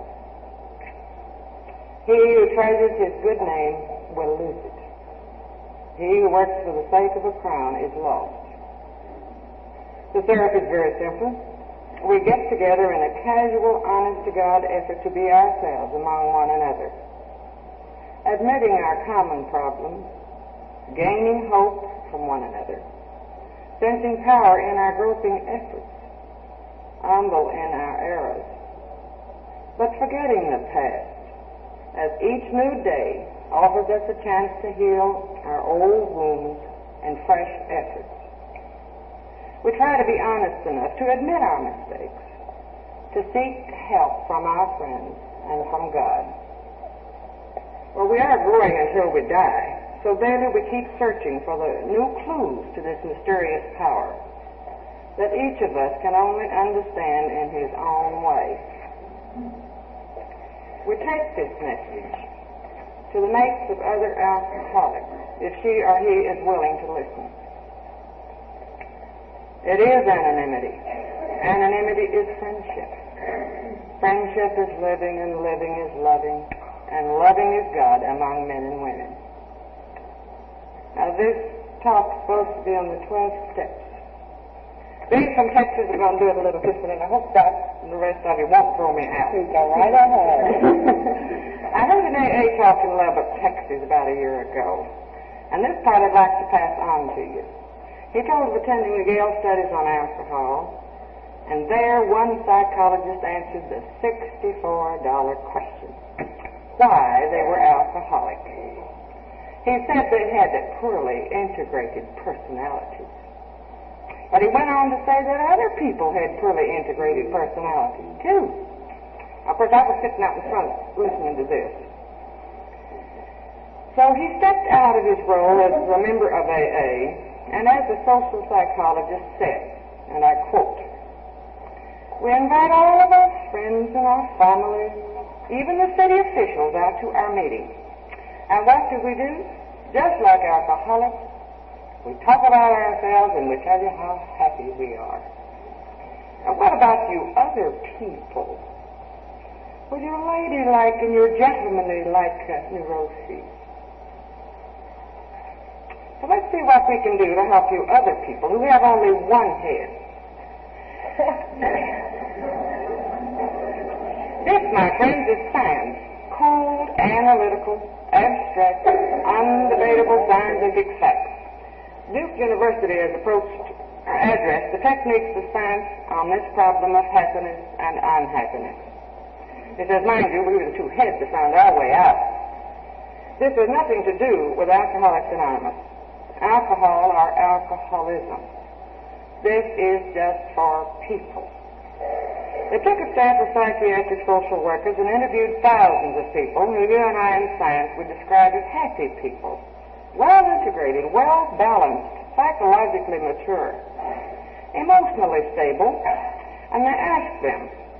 He who treasures his good name will lose it. He who works for the sake of a crown is lost. The therapy is very simple. We get together in a casual, honest-to-God effort to be ourselves among one another, admitting our common problems, gaining hope from one another, sensing power in our groping efforts, humble in our errors, but forgetting the past, as each new day offers us a chance to heal our old wounds and fresh efforts. We try to be honest enough to admit our mistakes, to seek help from our friends and from God. Well, we are growing until we die, so daily we keep searching for the new clues to this mysterious power that each of us can only understand in his own way. We take this message to the mates of other alcoholics, if she or he is willing to listen. It is anonymity. Anonymity is friendship. Friendship is living, and living is loving, and loving is God among men and women. Now this talk is supposed to be on the 12 steps. Being from Texas, we're going to do it a little different, and I hope that the rest of you won't throw me out. Go right ahead. I heard an AA talk in Lubbock, Texas about a year ago, and this part I'd like to pass on to you. He told of attending the Gale studies on alcohol, and there one psychologist answered the $64 question, why they were alcoholic. He said they had poorly integrated personalities. But he went on to say that other people had poorly integrated personalities, too. Of course, I was sitting out in front listening to this. So he stepped out of his role as a member of AA, and as the social psychologist said, and I quote, we invite all of our friends and our families, even the city officials, out to our meeting. And what do? Just like alcoholics, we talk about ourselves and we tell you how happy we are. And what about you other people? Well, you're ladylike and you're gentlemanly like neuroses. So let's see what we can do to help you other people who have only one head. This, my friends, is science. Cold, analytical, abstract, undebatable scientific facts. Duke University has addressed the techniques of science on this problem of happiness and unhappiness. It says, mind you, we were the two heads that found our way out. This has nothing to do with Alcoholics Anonymous, alcohol or alcoholism. This is just for people. They took a staff of psychiatric social workers and interviewed thousands of people who you and I in science would describe as happy people, well integrated, well balanced, psychologically mature, emotionally stable, and they asked them,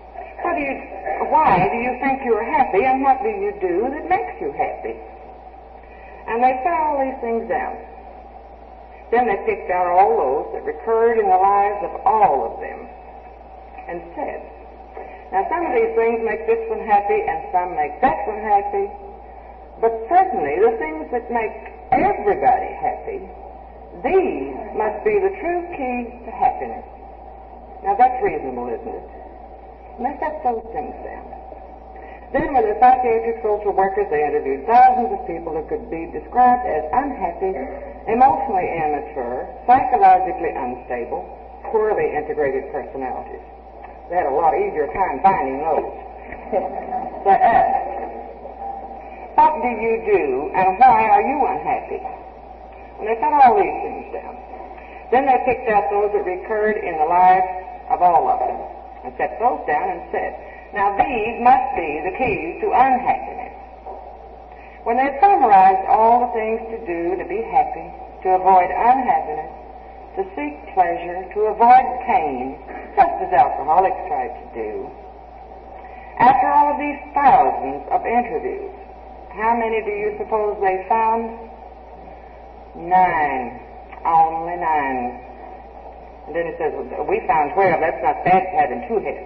why do you think you're happy, and what do you do that makes you happy? And they found all these things down. Then they picked out all those that recurred in the lives of all of them and said, now some of these things make this one happy and some make that one happy, but certainly the things that make everybody happy, these must be the true key to happiness. Now that's reasonable, isn't it? And they set those things down. Then with the psychiatric social workers, they interviewed thousands of people who could be described as unhappy, emotionally immature, psychologically unstable, poorly integrated personalities. They had a lot easier time finding those. They asked, what do you do and why are you unhappy? And they put all these things down. Then they picked out those that recurred in the lives of all of them and set those down and said, now these must be the keys to unhappiness. When they summarized all the things to do to be happy, to avoid unhappiness, to seek pleasure, to avoid pain, just as alcoholics tried to do, after all of these thousands of interviews, how many do you suppose they found? 9. Only 9. And then it says, we found 12. That's not bad having 2 heads.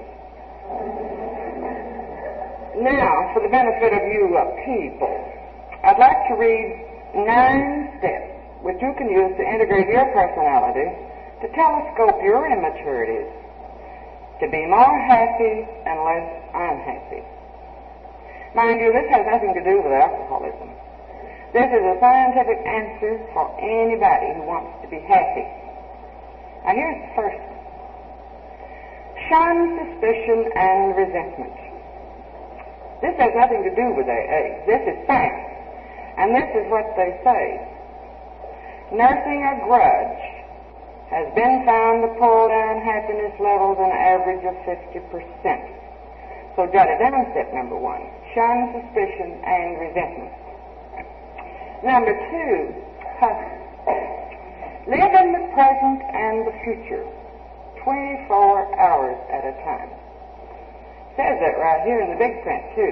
Now, for the benefit of you people, I'd like to read 9 steps which you can use to integrate your personality, to telescope your immaturities, to be more happy and less unhappy. Mind you, this has nothing to do with alcoholism. This is a scientific answer for anybody who wants to be happy. Now here's the first one. Shun suspicion and resentment. This has nothing to do with AA. This is science. And this is what they say. Nursing a grudge has been found to pull down happiness levels an average of 50%. So jot it down, step number 1. Shun suspicion and resentment. Number 2, live in the present and the future, 24 hours at a time. Says that right here in the big print, too.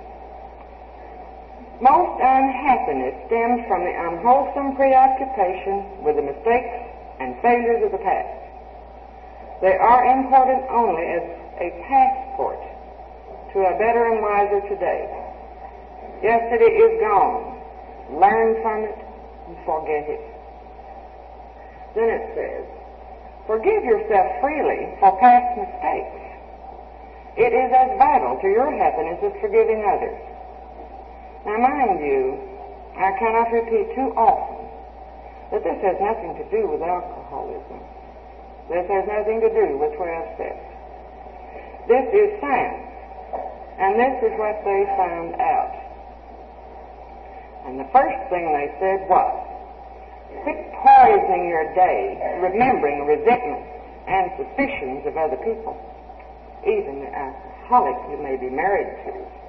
Most unhappiness stems from the unwholesome preoccupation with the mistakes and failures of the past. They are important only as a passport to a better and wiser today. Yesterday is gone. Learn from it and forget it. Then it says, forgive yourself freely for past mistakes. It is as vital to your happiness as forgiving others. Now mind you, I cannot repeat too often that this has nothing to do with alcoholism. This has nothing to do with 12 steps. This is science, and this is what they found out. And the first thing they said was, quit poisoning your day remembering resentments and suspicions of other people, even the alcoholic you may be married to.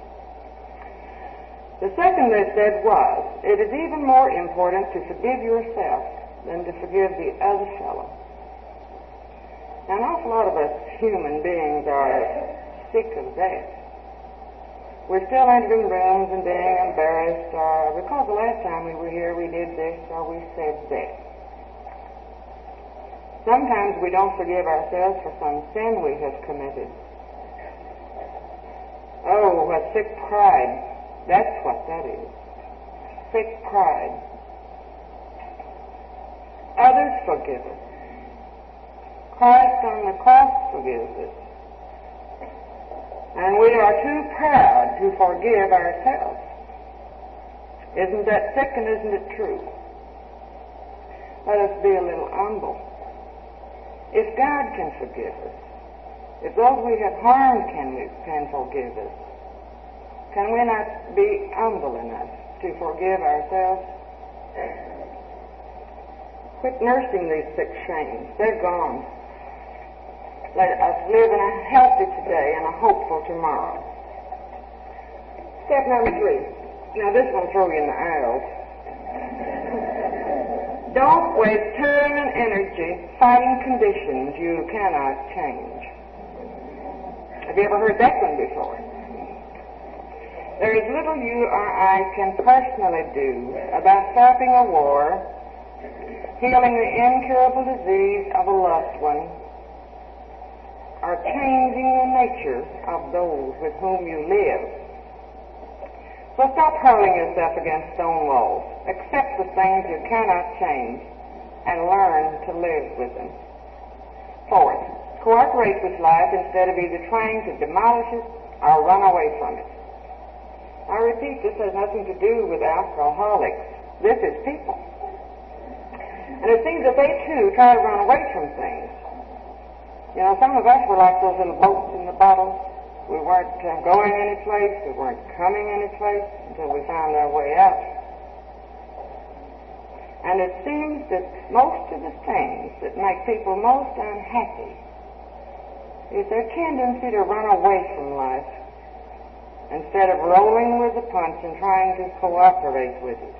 The second they said was, it is even more important to forgive yourself than to forgive the other fellow. Now, an awful lot of us human beings are sick of that. We're still entering rooms and being embarrassed, or because the last time we were here we did this or we said that. Sometimes we don't forgive ourselves for some sin we have committed. Oh, a sick pride. That's what that is. Sick pride. Others forgive us. Christ on the cross forgives us. And we are too proud to forgive ourselves. Isn't that sick and isn't it true? Let us be a little humble. If God can forgive us, if those we have harmed can forgive us, can we not be humble enough to forgive ourselves? Quit nursing these sick shames. They're gone. Let us live in a healthy today and a hopeful tomorrow. Step number 3. Now this one will throw you in the aisles. Don't waste time and energy fighting conditions you cannot change. Have you ever heard that one before? There is little you or I can personally do about stopping a war, healing the incurable disease of a loved one, or changing the nature of those with whom you live. So stop hurling yourself against stone walls. Accept the things you cannot change and learn to live with them. 4th, cooperate with life instead of either trying to demolish it or run away from it. I repeat, this has nothing to do with alcoholics. This is people. And it seems that they too try to run away from things. You know, some of us were like those little boats in the bottle. We weren't going any place, we weren't coming any place until we found our way out. And it seems that most of the things that make people most unhappy is their tendency to run away from life instead of rolling with the punch and trying to cooperate with it.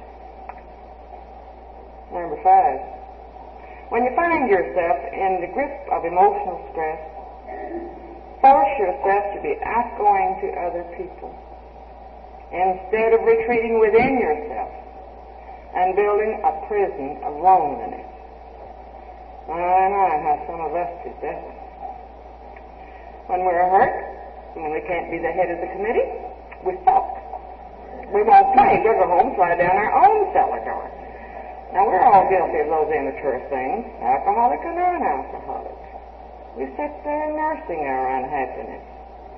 Number 5. When you find yourself in the grip of emotional stress, force yourself to be outgoing to other people instead of retreating within yourself and building a prison of loneliness. I know how some of us did that. When we're hurt, when we can't be the head of the committee, we sulk. We won't play. We'll go home and slide down our own cellar door. Now, we're all guilty of those immature things, alcoholic or non-alcoholic. We sit there nursing our unhappiness.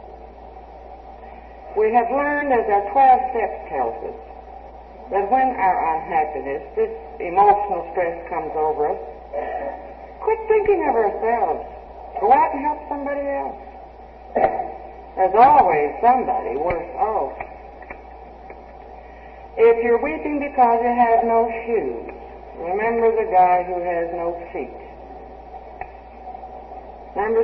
We have learned, as our 12 steps tells us, that when our unhappiness, this emotional stress comes over us, quit thinking of ourselves. Go out and help somebody else. There's always somebody worse off. If you're weeping because you have no shoes, remember the guy who has no feet. Number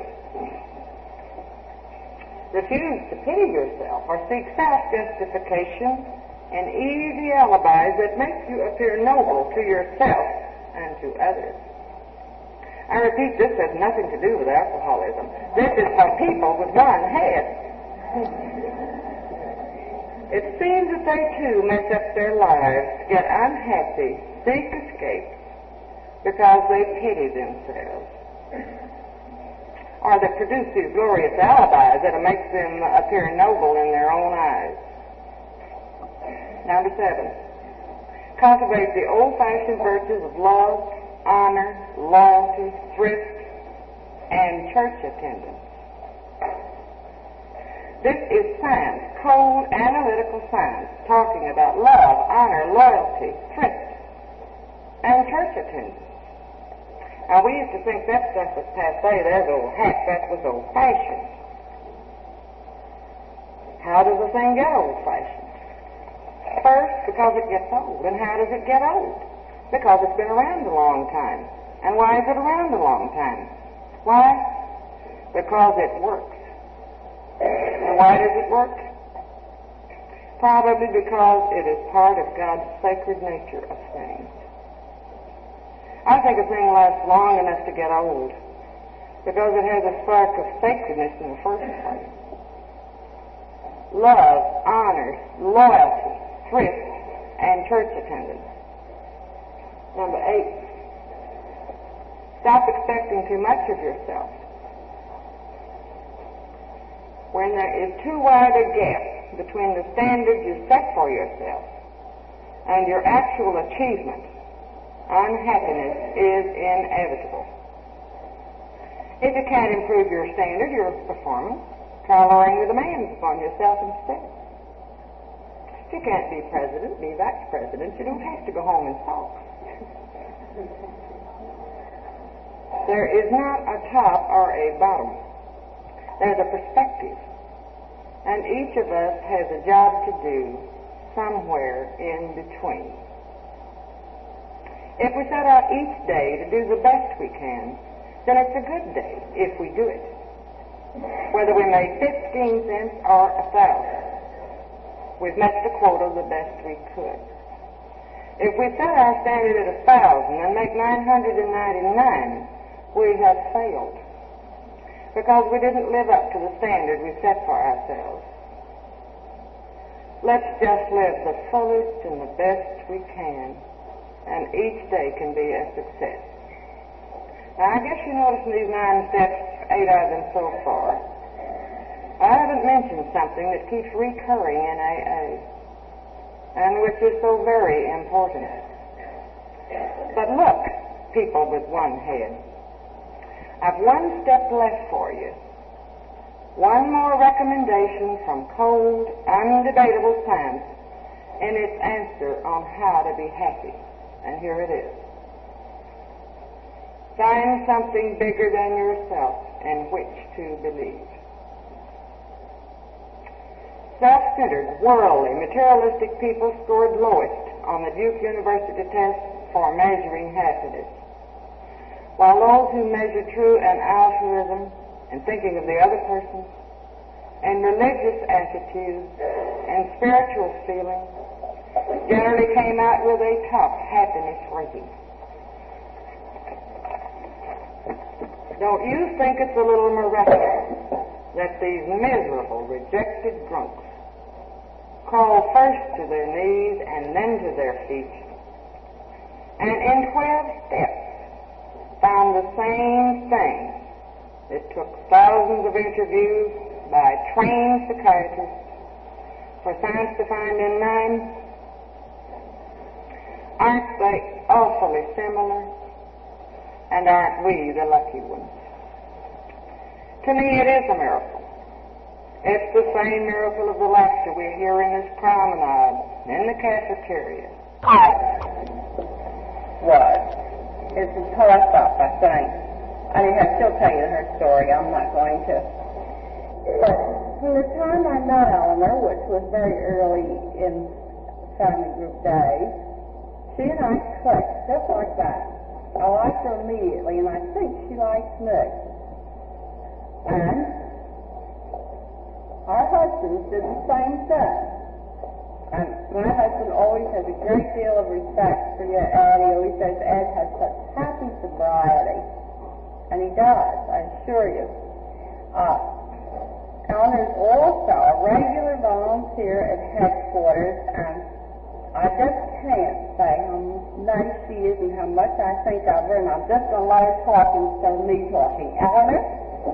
6. Refuse to pity yourself or seek self-justification and easy alibis that make you appear noble to yourself and to others. I repeat, this has nothing to do with alcoholism. This is for people with one head. It seems that they too mess up their lives, get unhappy, seek escape, because they pity themselves. Or they produce these glorious alibis that makes them appear noble in their own eyes. Number 7. Cultivate the old-fashioned virtues of love, honor, loyalty, thrift, and church attendance. This is science, cold, analytical science, talking about love, honor, loyalty, thrift, and church attendance. Now, we used to think that stuff was passé. There's old hat. That was old-fashioned. How does a thing get old-fashioned? First, because it gets old. And how does it get old? Because it's been around a long time. And why is it around a long time? Why? Because it works. And why does it work? Probably because it is part of God's sacred nature of things. I think a thing lasts long enough to get old because it has a spark of sacredness in the first place. Love, honor, loyalty, thrift, and church attendance. Number 8. Stop expecting too much of yourself. When there is too wide a gap between the standards you set for yourself and your actual achievement, unhappiness is inevitable. If you can't improve your standard, your performance, try lowering the demands upon yourself instead. If you can't be president, be vice president. You don't have to go home and sulk. There is not a top or a bottom. There's a perspective. And each of us has a job to do somewhere in between. If we set out each day to do the best we can, then it's a good day if we do it. Whether we make 15 cents or 1,000, we've met the quota the best we could. If we set our standard at 1,000 and make 999, we have failed, because we didn't live up to the standard we set for ourselves. Let's just live the fullest and the best we can, and each day can be a success. Now, I guess you notice in these 9 steps, 8 of them so far, I haven't mentioned something that keeps recurring in AA, and which is so very important. But look, people with one head, I've one step left for you. One more recommendation from cold, undebatable science in its answer on how to be happy. And here it is. Find something bigger than yourself in which to believe. Self-centered, worldly, materialistic people scored lowest on the Duke University test for measuring happiness, while those who measure true and altruism and thinking of the other person, and religious attitudes and spiritual feelings generally came out with a top happiness rating. Don't you think it's a little miraculous that these miserable, rejected drunks crawl first to their knees and then to their feet, and in 12 steps found the same thing that took thousands of interviews by trained psychiatrists for science to find in 9? Aren't they awfully similar? And aren't we the lucky ones? To me, it is a miracle. It's the same miracle of the laughter we hear in this promenade, in the cafeteria. It's a toss-up, I think. I mean, I'll still tell you her story. I'm not going to. But from the time I met Eleanor, which was very early in family group days, she and I clicked just like that. I liked her immediately, and I think she likes me. And our husbands did the same thing. And my husband always has a great deal of respect for you, Ed. He always says Ed has such happy sobriety. And he does, I assure you. Eleanor's also a regular volunteer at headquarters, and I just can't say how nice she is and how much I think of her, and I'm just going to let her talk instead of me talking. Eleanor?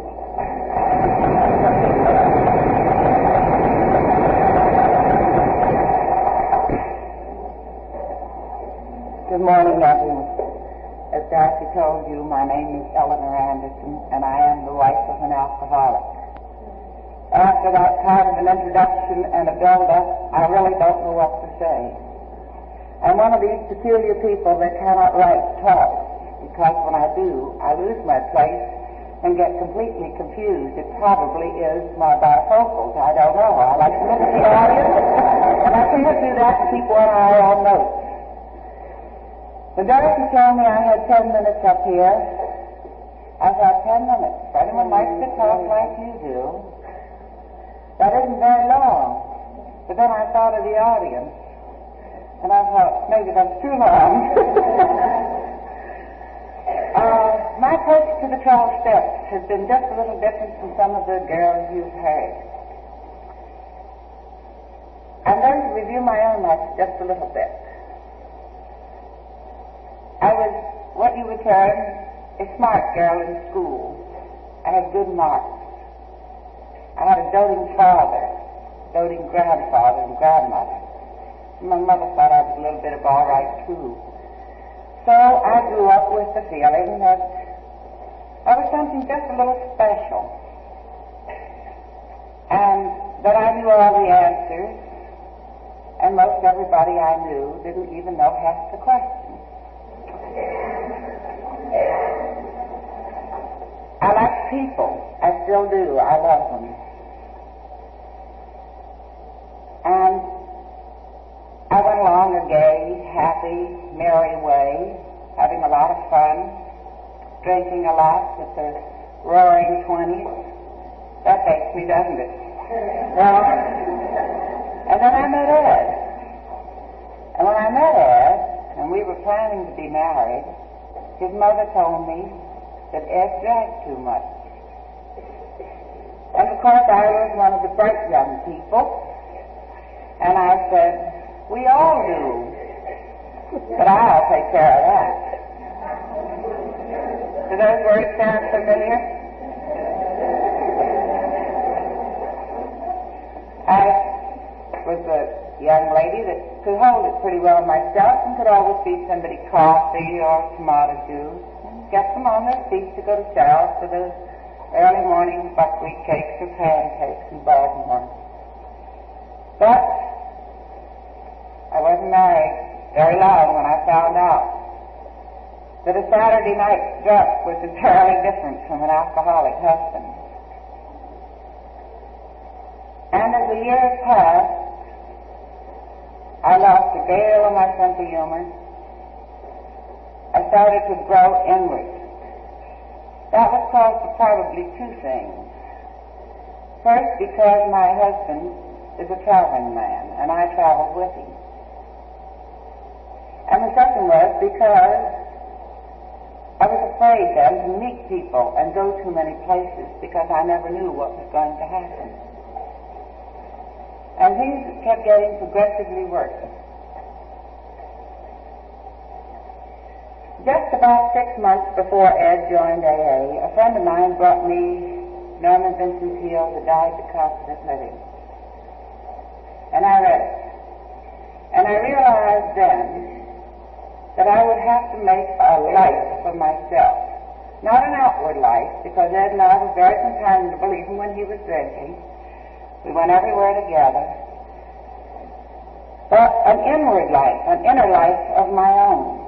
Good morning, everyone. As Darcy told you, my name is Eleanor Anderson, and I am the wife of an alcoholic. After that kind of an introduction and a build-up, I really don't know what to say. I'm one of these peculiar people that cannot write talk, because when I do, I lose my place and get completely confused. It probably is my bifocals. I don't know. I like to look at the audience, and I can't do that and keep one eye on notes. The Darcy told me I had 10 minutes up here. I thought, 10 minutes. If anyone likes to talk like you do, that isn't very long. But then I thought of the audience, and I thought, maybe that's too long. My approach to the 12 steps has been just a little different from some of the girls you've heard. I'm going to review my own life just a little bit. I was what you would term a smart girl in school. I had good marks. I had a doting father, doting grandfather and grandmother. My mother thought I was a little bit of all right, too. So I grew up with the feeling that I was something just a little special, and that I knew all the answers, and most everybody I knew didn't even know half the questions. I like people. I still do. I love them. And I went along a gay, happy, merry way, having a lot of fun, drinking a lot with the roaring 20s. That makes me, doesn't it? Well, and then I met Ed. And when I met Ed, and we were planning to be married, his mother told me that Ed drank too much. And of course I was one of the bright young people, and I said, we all do, but I'll take care of that. Do those words sound familiar? I was a young lady that could hold it pretty well myself and could always feed somebody coffee or tomato juice and get them on their feet to go to Sal's for those early morning buckwheat cakes or pancakes in Baltimore. But I wasn't married very long when I found out that a Saturday night drunk was entirely different from an alcoholic husband. And as the years passed, I lost a gale of my sense of humor. I started to grow inward. That was caused by probably two things. First, because my husband is a traveling man, and I traveled with him. And the second was because I was afraid then to meet people and go too many places because I never knew what was going to happen. And things kept getting progressively worse. Just about 6 months before Ed joined AA, a friend of mine brought me Norman Vincent Peale's The Guide to Confident Living. And I read it. And I realized then that I would have to make a life for myself. Not an outward life, because Ed and I were very companionable even when he was drinking. We went everywhere together. But an inward life, an inner life of my own.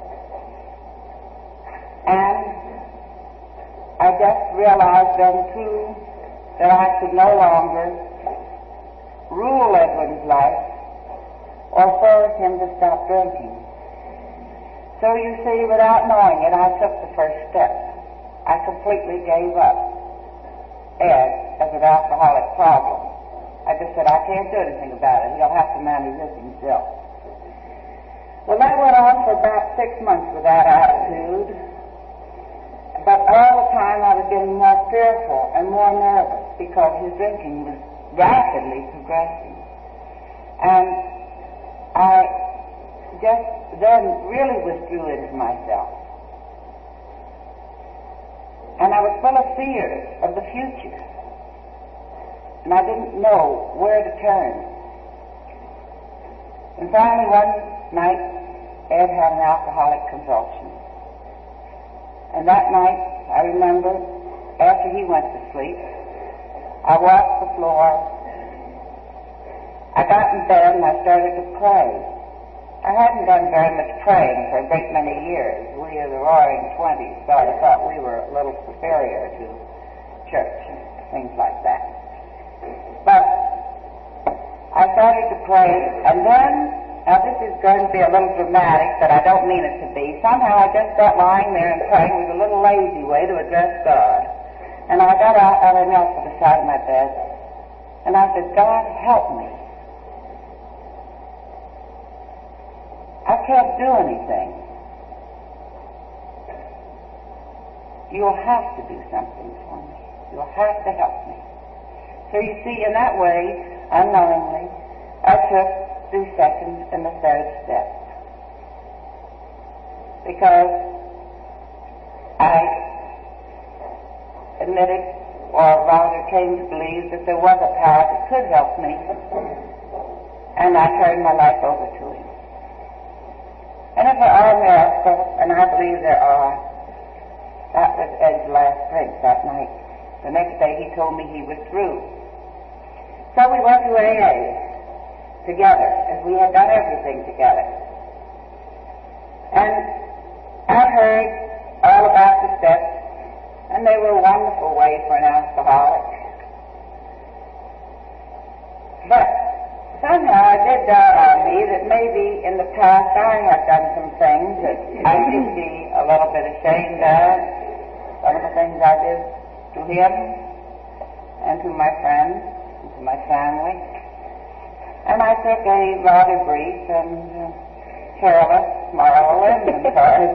And I just realized then, too, that I could no longer rule Edwin's life or force him to stop drinking. So you see, without knowing it, I took the first step. I completely gave up Ed as an alcoholic problem. I just said, I can't do anything about it. He'll have to manage this himself. Well, that went on for about 6 months with that attitude. But all the time I was getting more fearful and more nervous because his drinking was rapidly progressing. And I just then really withdrew into myself. And I was full of fears of the future. And I didn't know where to turn. And finally one night, Ed had an alcoholic convulsion. And that night, I remember, after he went to sleep, I walked the floor. I got in bed and I started to pray. I hadn't done very much praying for a great many years. We of the Roaring 20s sort of thought we were a little superior to church and things like that. But I started to pray, and then, now this is going to be a little dramatic, but I don't mean it to be. Somehow I just got lying there and praying with a little lazy way to address God. And I got out and I knelt by the side of my bed, and I said, God, help me. I can't do anything. You'll have to do something for me. You'll have to help me. So you see, in that way, unknowingly, I took the second and the third step. Because I admitted, or rather came to believe, that there was a power that could help me, and I turned my life over to him. And if there are miracles, and I believe there are, that was Ed's last drink that night. The next day he told me he was through. So we went to AA together, as we had done everything together. And I heard all about the steps, and they were a wonderful way for an alcoholic. But somehow it did dawn on me that maybe in the past I had done some things that I should be a little bit ashamed of. Some of the things I did to him and to my friends and to my family. And I took a rather brief and careless moral inventory.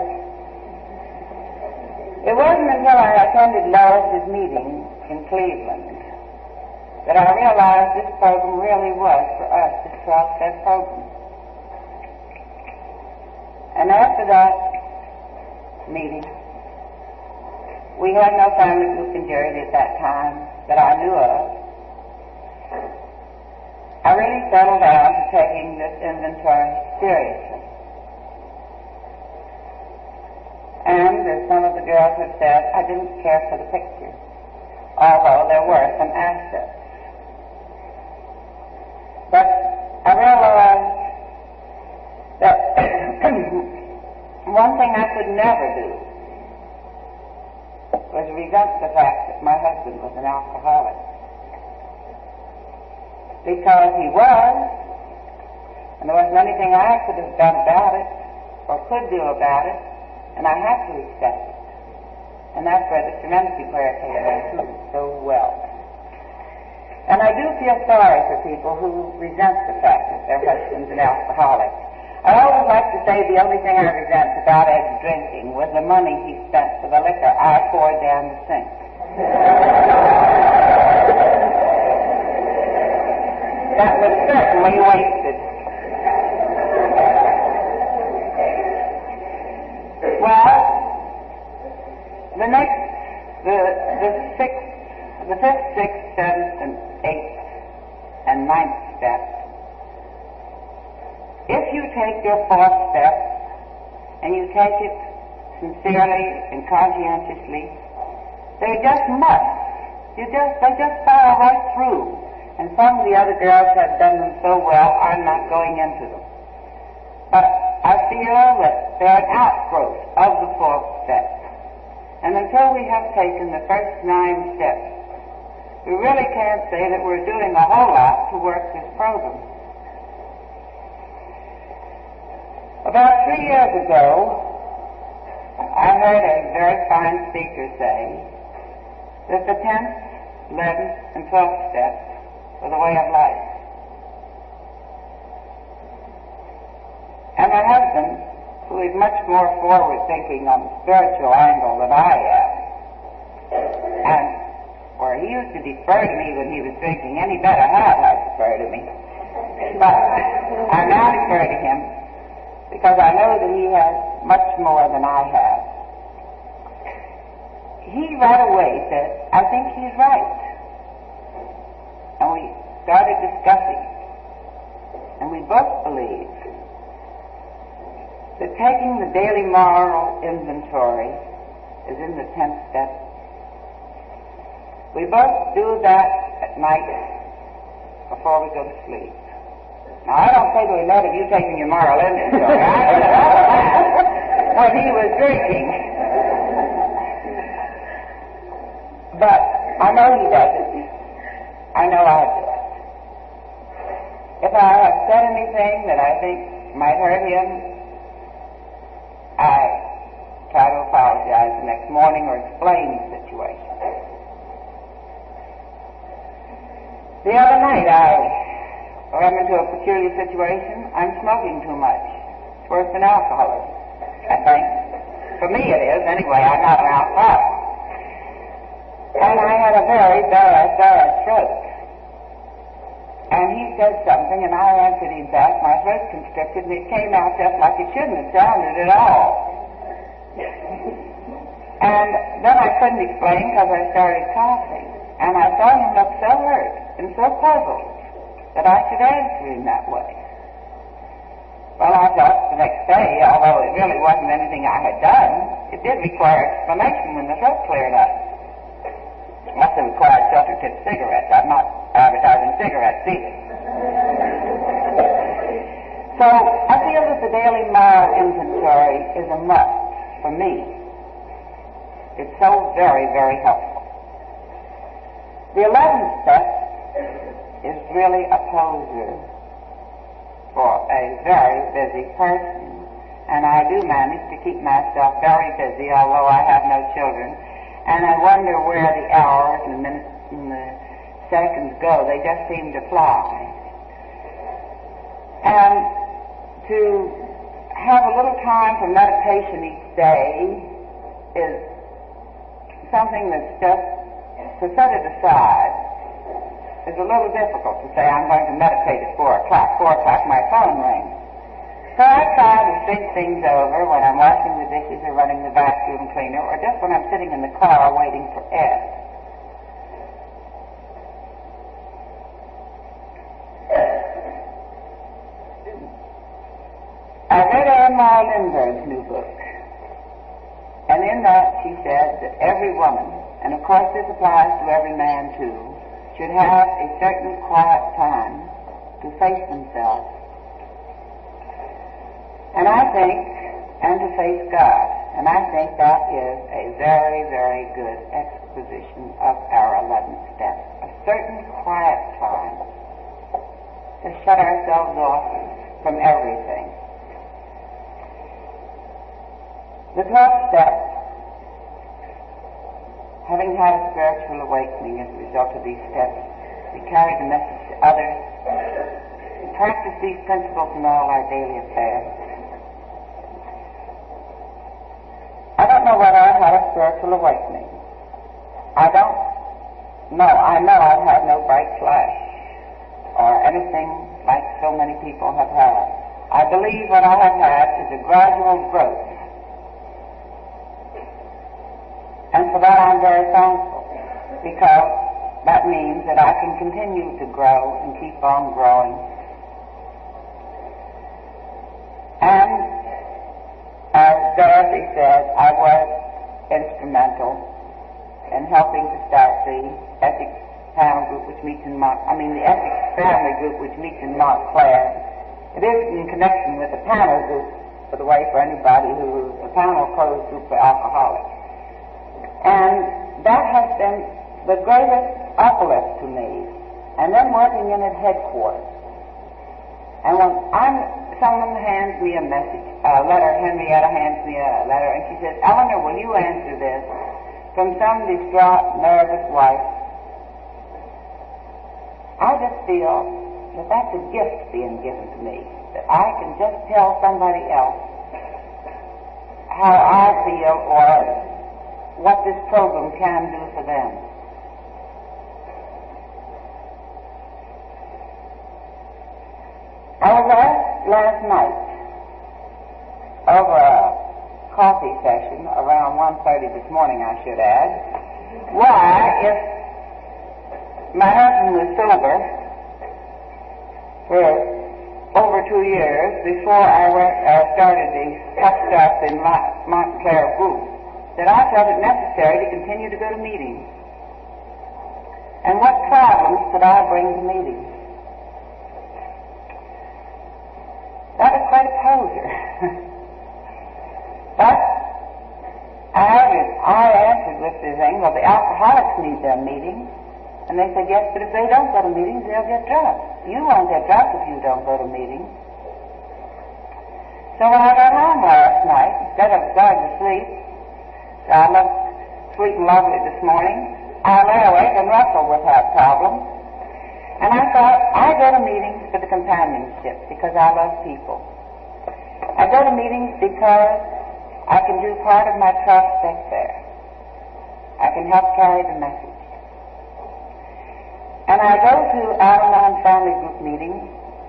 It wasn't until I attended Lois's meeting in Cleveland that I realized this program really was for us, this 12-step program. And after that meeting, we had no family group in Jersey at that time that I knew of. I really settled down to taking this inventory seriously. And as some of the girls have said, I didn't care for the pictures, although there were some assets. But I realized that one thing I could never do was resent the fact that my husband was an alcoholic. Because he was, and there wasn't anything I could have done about it, or could do about it, and I had to accept it. And that's where the serenity prayer came in too, so well. And I do feel sorry for people who resent the fact that their husband's an alcoholic. I always like to say the only thing I resent about Ed's drinking was the money he spent for the liquor I poured down the sink. That was certainly wasted. Well, the fifth, sixth, seventh, and eighth, and ninth step. If you take your fourth step and you take it sincerely and conscientiously, they just must. They just follow right through. And some of the other girls have done them so well, I'm not going into them. But I feel that they're an outgrowth of the fourth step. And until we have taken the first 9 steps, we really can't say that we're doing a whole lot to work this program. About 3 years ago, I heard a very fine speaker say that the 10th, 11th, and 12th steps were the way of life. And my husband, who is much more forward-thinking on the spiritual angle than I am, and where he used to defer to me when he was drinking, and he better have defer to me, but I now defer to him because I know that he has much more than I have. He right away said, I think he's right. And we started discussing, and we both believed that taking the daily moral inventory is in the 10th step. We both do that at night before we go to sleep. Now, I don't say to him, "Have you taken your moral inventory?" I did all that when he was drinking. But I know he does it. I know I do it. If I have said anything that I think might hurt him, I try to apologize the next morning or explain the situation. The other night I ran into a peculiar situation. I'm smoking too much. It's worse than alcoholism, I think. For me it is, anyway. I'm not an alcoholic. And I had a very bad throat. And he said something, and I answered him back. My throat constricted, and it came out just like it shouldn't have sounded at all. And then I couldn't explain because I started coughing. And I saw him look so hurt and so puzzled that I should answer him that way. Well, I thought the next day, although it really wasn't anything I had done, it did require explanation when the throat cleared up. It must have required filter-tip cigarettes. I'm not advertising cigarettes either. So I feel that the daily moral inventory is a must for for me. It's so very, very helpful. The 11th step is really a poser for a very busy person. And I do manage to keep myself very busy, although I have no children. And I wonder where the hours and the minutes and the seconds go. They just seem to fly. And to have a little time for meditation each day is something that's just, to set it aside, is a little difficult to say, I'm going to meditate at 4 o'clock. 4 o'clock, my phone rings. So I try to think things over when I'm washing the dishes or running the vacuum cleaner, or just when I'm sitting in the car waiting for Ed. I read Emma Lindbergh's new book, and in that she said that every woman, and of course this applies to every man too, should have a certain quiet time to face themselves. And I think, and to face God, and I think that is a very, very good exposition of our 11th step. A certain quiet time to shut ourselves off from everything. The 12th step, having had a spiritual awakening as a result of these steps, we carry the message to others and practice these principles in all our daily affairs. I don't know whether I've had a spiritual awakening. I don't know. I know I've had no bright flash or anything like so many people have had. I believe what I have had is a gradual growth. And for that I'm very thankful, because that means that I can continue to grow and keep on growing. And as Dorothy said, I was instrumental in helping to start the ethics panel group which meets in the ethics family group which meets in Montclair. It is in connection with the panel group, for the way for anybody who is a panel closed group for alcoholics. And that has been the greatest uplift to me. And then working in at headquarters. And when someone hands me a letter, Henrietta hands me a letter, and she says, Eleanor, will you answer this? From some distraught, nervous wife. I just feel that that's a gift being given to me. That I can just tell somebody else how I feel or what this program can do for them. I was asked last night over a coffee session around 1:30 this morning, I should add, why, if my husband was sober for over 2 years before I started the tough stuff in Montclair group, that I felt it necessary to continue to go to meetings. And what problems could I bring to meetings? That was quite a poser. But I answered with the thing, well, the alcoholics need their meetings. And they said, yes, but if they don't go to meetings, they'll get drunk. You won't get drunk if you don't go to meetings. So when I got home last night, instead of going to sleep, I looked sweet and lovely this morning, I lay awake and wrestled with that problem. And I thought, I go to meetings for the companionship, because I love people. I go to meetings because I can do part of my prospect there. I can help carry the message. And I go to Al-Anon family group meetings.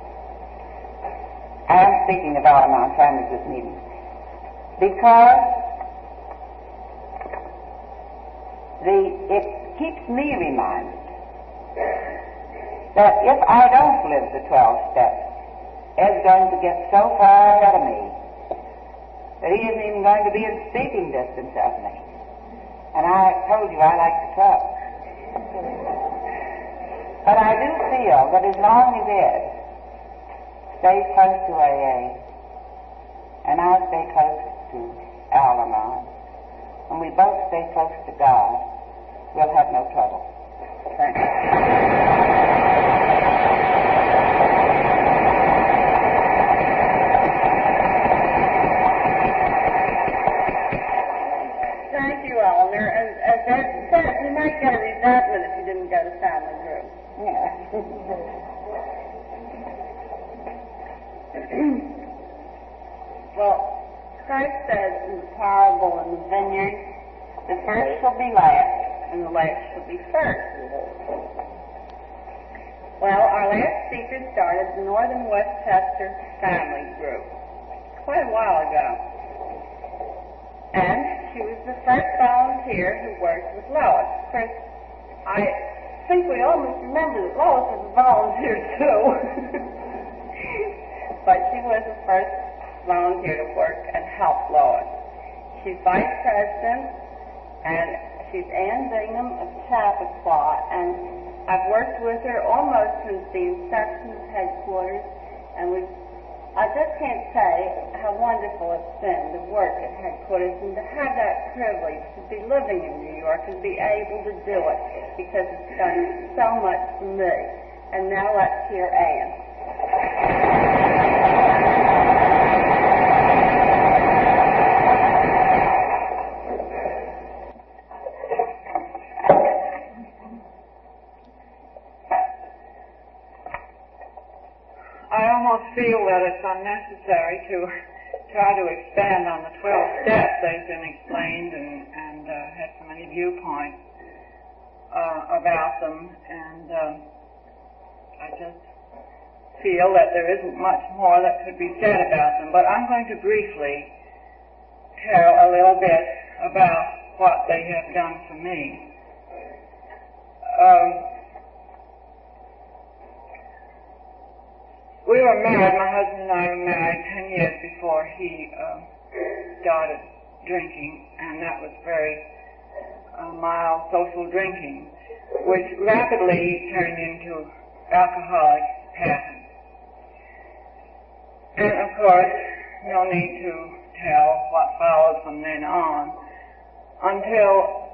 I am speaking of Al-Anon family group meetings because it keeps me reminded that if I don't live the 12 steps, Ed's going to get so far ahead of me that he isn't even going to be in speaking distance of me. And I told you I like to talk. But I do feel that as long as Ed stays close to AA, and I stay close to Al and I, and we both stay close to God, we'll have no trouble. Thank you. Thank you, Eleanor. As Ed said, you might get a resentment if you didn't go to family group. Yeah. Well, Christ says in the parable in the vineyard, the first shall be last, and the last shall be first. Well, our last speaker started the Northern Westchester Family Group quite a while ago. And she was the first volunteer who worked with Lois. Of course, I think we almost remember that Lois was a volunteer too. But she was the first volunteer to work and help Lois. She's vice president, and she's Ann Bingham of Chappaqua, and I've worked with her almost since the inception of headquarters, and I just can't say how wonderful it's been to work at headquarters and to have that privilege to be living in New York and be able to do it, because it's done so much for me. And now let's hear Ann. I almost feel that it's unnecessary to try to expand on the 12 steps. They've been explained and had so many viewpoints about them, and I just feel that there isn't much more that could be said about them. But I'm going to briefly tell a little bit about what they have done for me. We were married, my husband and I were married 10 years before he started drinking, and that was very mild social drinking, which rapidly turned into alcoholic patterns. And of course, no need to tell what followed from then on, until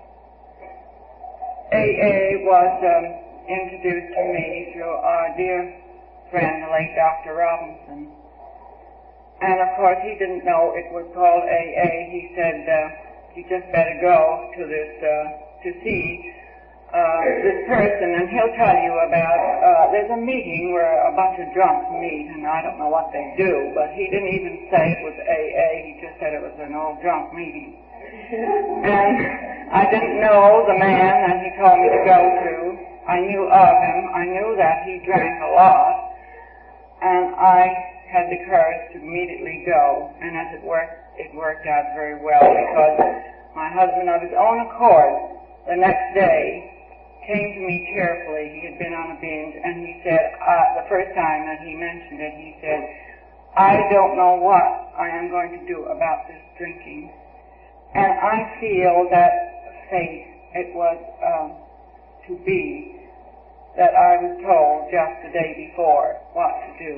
AA was introduced to me through our dear friend, the late Dr. Robinson. And of course, he didn't know it was called AA. He said, you just better go to this, to see this person, and he'll tell you about, there's a meeting where a bunch of drunks meet, and I don't know what they do, but he didn't even say it was AA. He just said it was an old drunk meeting. And I didn't know the man that he told me to go to. I knew of him. I knew that he drank a lot. And I had the courage to immediately go, and as it worked out very well, because my husband, of his own accord, the next day, came to me cheerfully. He had been on a binge, and he said, the first time that he mentioned it, he said, I don't know what I am going to do about this drinking. And I feel that fate, it was to be, that I was told just the day before what to do.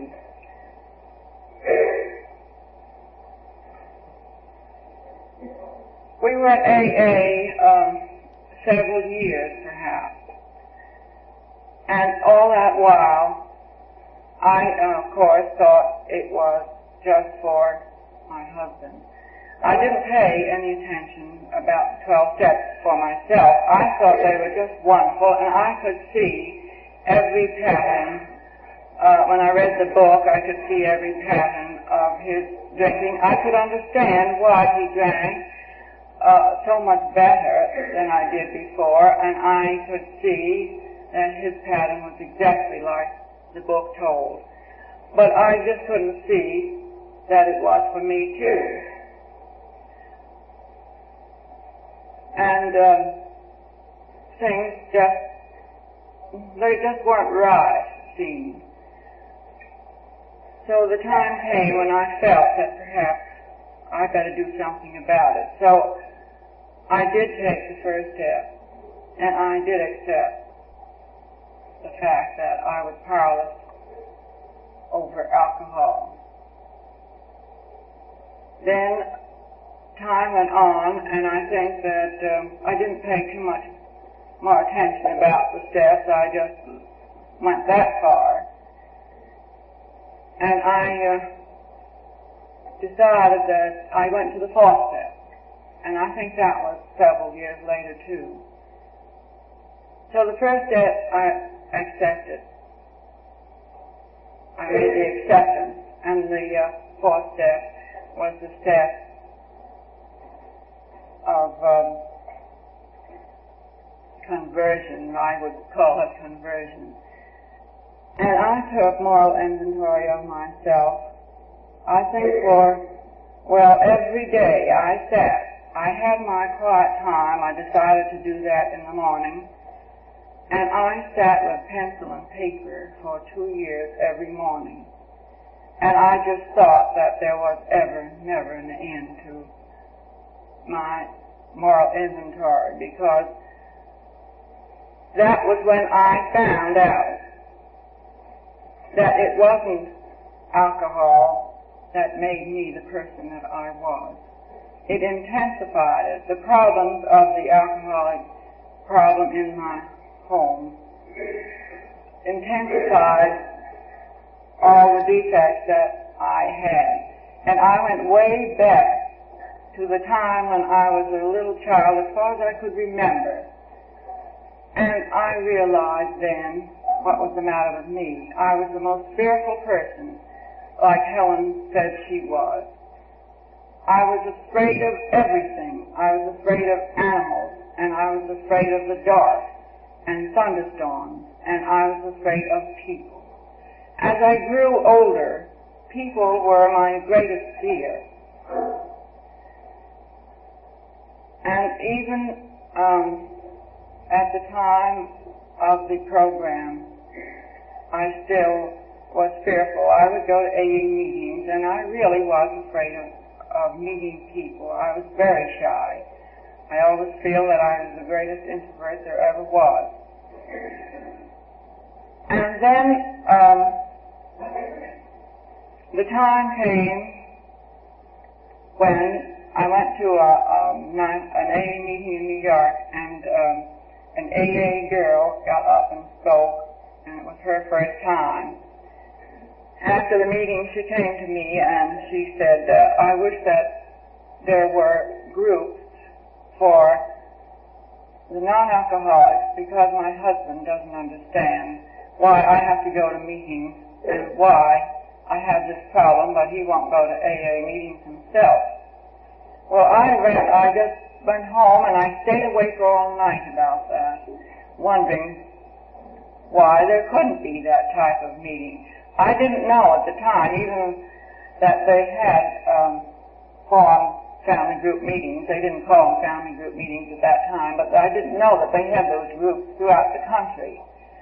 We were at AA several years, perhaps. And all that while, I, of course, thought it was just for my husband. I didn't pay any attention about the 12 steps for myself. I thought they were just wonderful, and I could see every pattern. When I read the book, I could see every pattern of his drinking. I could understand why he drank so much better than I did before, and I could see that his pattern was exactly like the book told. But I just couldn't see that it was for me too. And things they just weren't right, it seemed. So the time came when I felt that perhaps I better do something about it. So I did take the first step, and I did accept the fact that I was powerless over alcohol. Then time went on, and I think that I didn't pay too much more attention about the steps. I just went that far. And I decided that I went to the fourth step. And I think that was several years later, too. So the first step I accepted. I made the acceptance. And the fourth step was the step of conversion. I would call it conversion. And I took moral inventory of myself. I think every day I sat. I had my quiet time. I decided to do that in the morning. And I sat with pencil and paper for 2 years every morning. And I just thought that there was never an end to my moral inventory, because that was when I found out that it wasn't alcohol that made me the person that I was. It intensified it. The problems of the alcoholic problem in my home intensified all the defects that I had. And I went way back to the time when I was a little child, as far as I could remember. And I realized then what was the matter with me. I was the most fearful person, like Helen said she was. I was afraid of everything. I was afraid of animals, and I was afraid of the dark and thunderstorms, and I was afraid of people. As I grew older, people were my greatest fear. And even at the time of the program, I still was fearful. I would go to AA meetings, and I really was afraid of meeting people. I was very shy. I always feel that I was the greatest introvert there ever was. And then the time came when I went to an AA meeting in New York, and an AA girl got up and spoke, and it was her first time. After the meeting, she came to me and she said, I wish that there were groups for the non-alcoholics, because my husband doesn't understand why I have to go to meetings and why I have this problem, but he won't go to AA meetings himself. Well, I just went home and I stayed awake all night about that, wondering why there couldn't be that type of meeting. I didn't know at the time even that they had formed family group meetings. They didn't call them family group meetings at that time, but I didn't know that they had those groups throughout the country.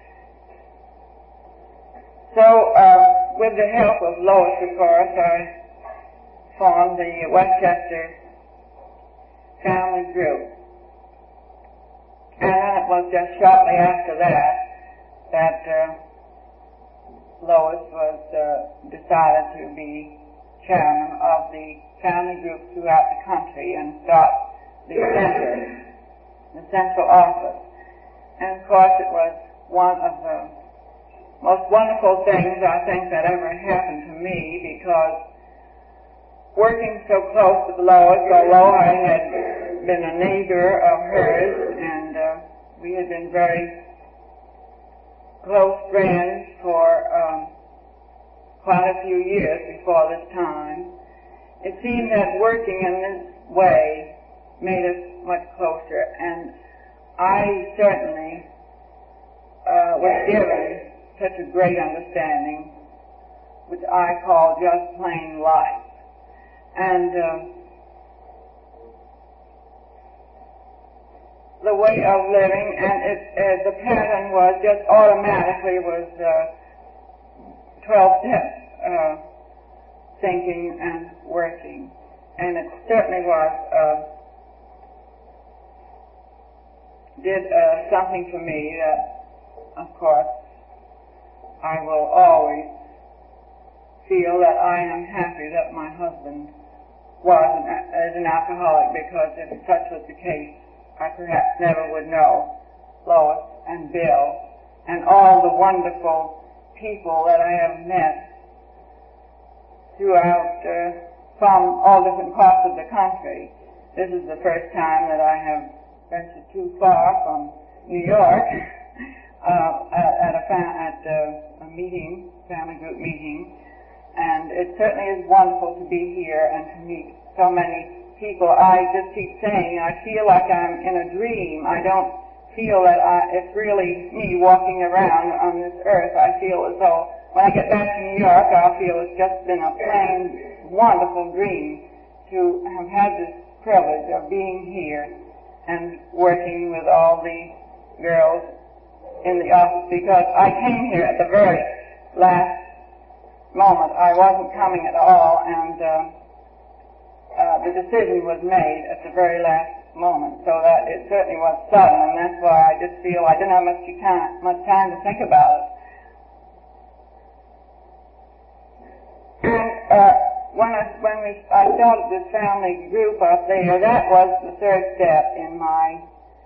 So, with the help of Lois, of course, I formed the Westchester Family Group. And then it was just shortly after that Lois was decided to be chairman of the family group throughout the country and start the center, the central office. And of course it was one of the most wonderful things I think that ever happened to me, because working so close with Lois, although I had been a neighbor of hers and we had been very close friends for quite a few years before this time, it seemed that working in this way made us much closer, and I certainly was given such a great understanding, which I call just plain life. And the way of living, and the pattern was just automatically 12 steps, thinking and working. And it certainly was, did something for me that, of course, I will always feel that I am happy that my husband as an alcoholic, because if such was the case, I perhaps never would know Lois and Bill and all the wonderful people that I have met throughout from all different parts of the country. This is the first time that I have ventured too far from New York at a meeting, family group meeting, and it certainly is wonderful to be here and to meet so many people. I just keep saying I feel like I'm in a dream. I don't feel that it's really me walking around on this earth. I feel as though when I get back to New York, I'll feel it's just been a plain, wonderful dream to have had this privilege of being here and working with all the girls in the office, because I came here at the very last moment. I wasn't coming at all, and the decision was made at the very last moment, so that it certainly was sudden, and that's why I just feel I didn't have much time to think about it. And when I started this family group up there, that was the third step in my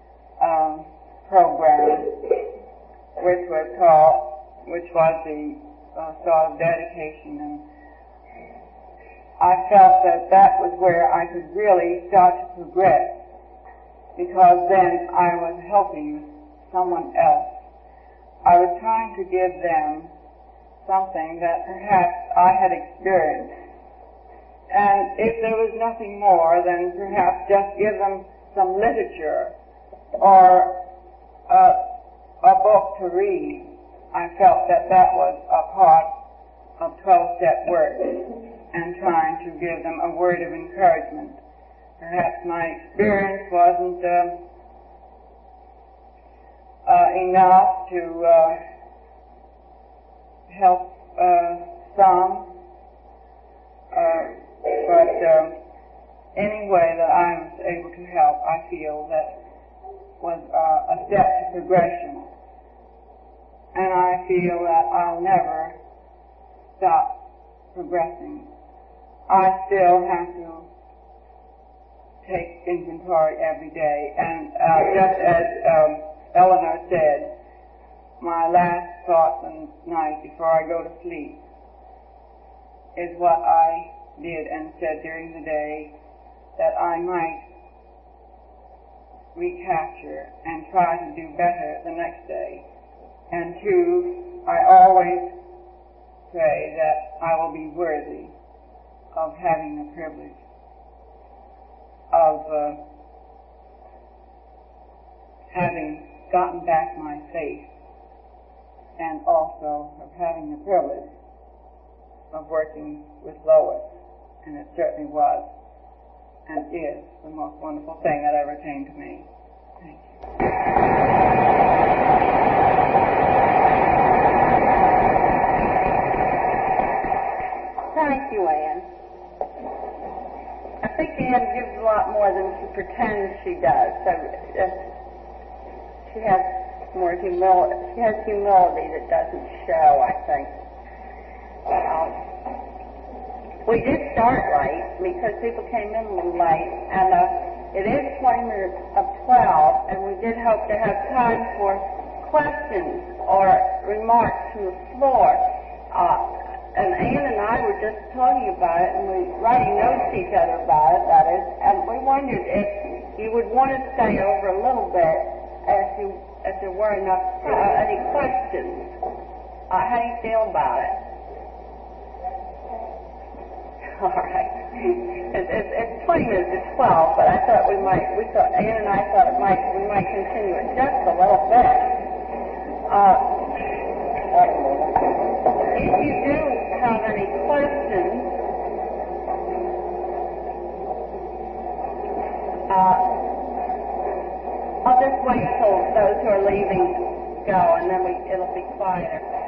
program, which was the sort of dedication, and I felt that was where I could really start to progress, because then I was helping someone else. I was trying to give them something that perhaps I had experienced, and if there was nothing more, then perhaps just give them some literature or a book to read. I felt that was a part of 12-step work, and trying to give them a word of encouragement. Perhaps my experience wasn't enough to help some, but any way that I was able to help, I feel that was a step to progression. And I feel that I'll never stop progressing. I still have to take inventory every day, and just as Eleanor said, my last thoughts at night before I go to sleep is what I did and said during the day, that I might recapture and try to do better the next day. And two, I always pray that I will be worthy of having the privilege of having gotten back my faith, and also of having the privilege of working with Lois. And it certainly was and is the most wonderful thing that ever came to me. Thank you. Thank you, Anne. I think Anne gives a lot more than she pretends she does. So she has more humility. She has humility that doesn't show, I think. We did start late because people came in a little late, and it is 20 minutes of 12, and we did hope to have time for questions or remarks from the floor. And Anne and I were just talking about it, and we writing notes to each other about it, that is, and we wondered if you would want to stay over a little bit if there were enough any questions. How do you feel about it? All right. It's 20 minutes to 12, but I thought Anne and I thought we might continue it just a little bit. If you do have any questions, I'll just wait till those who are leaving go, and then it'll be quieter.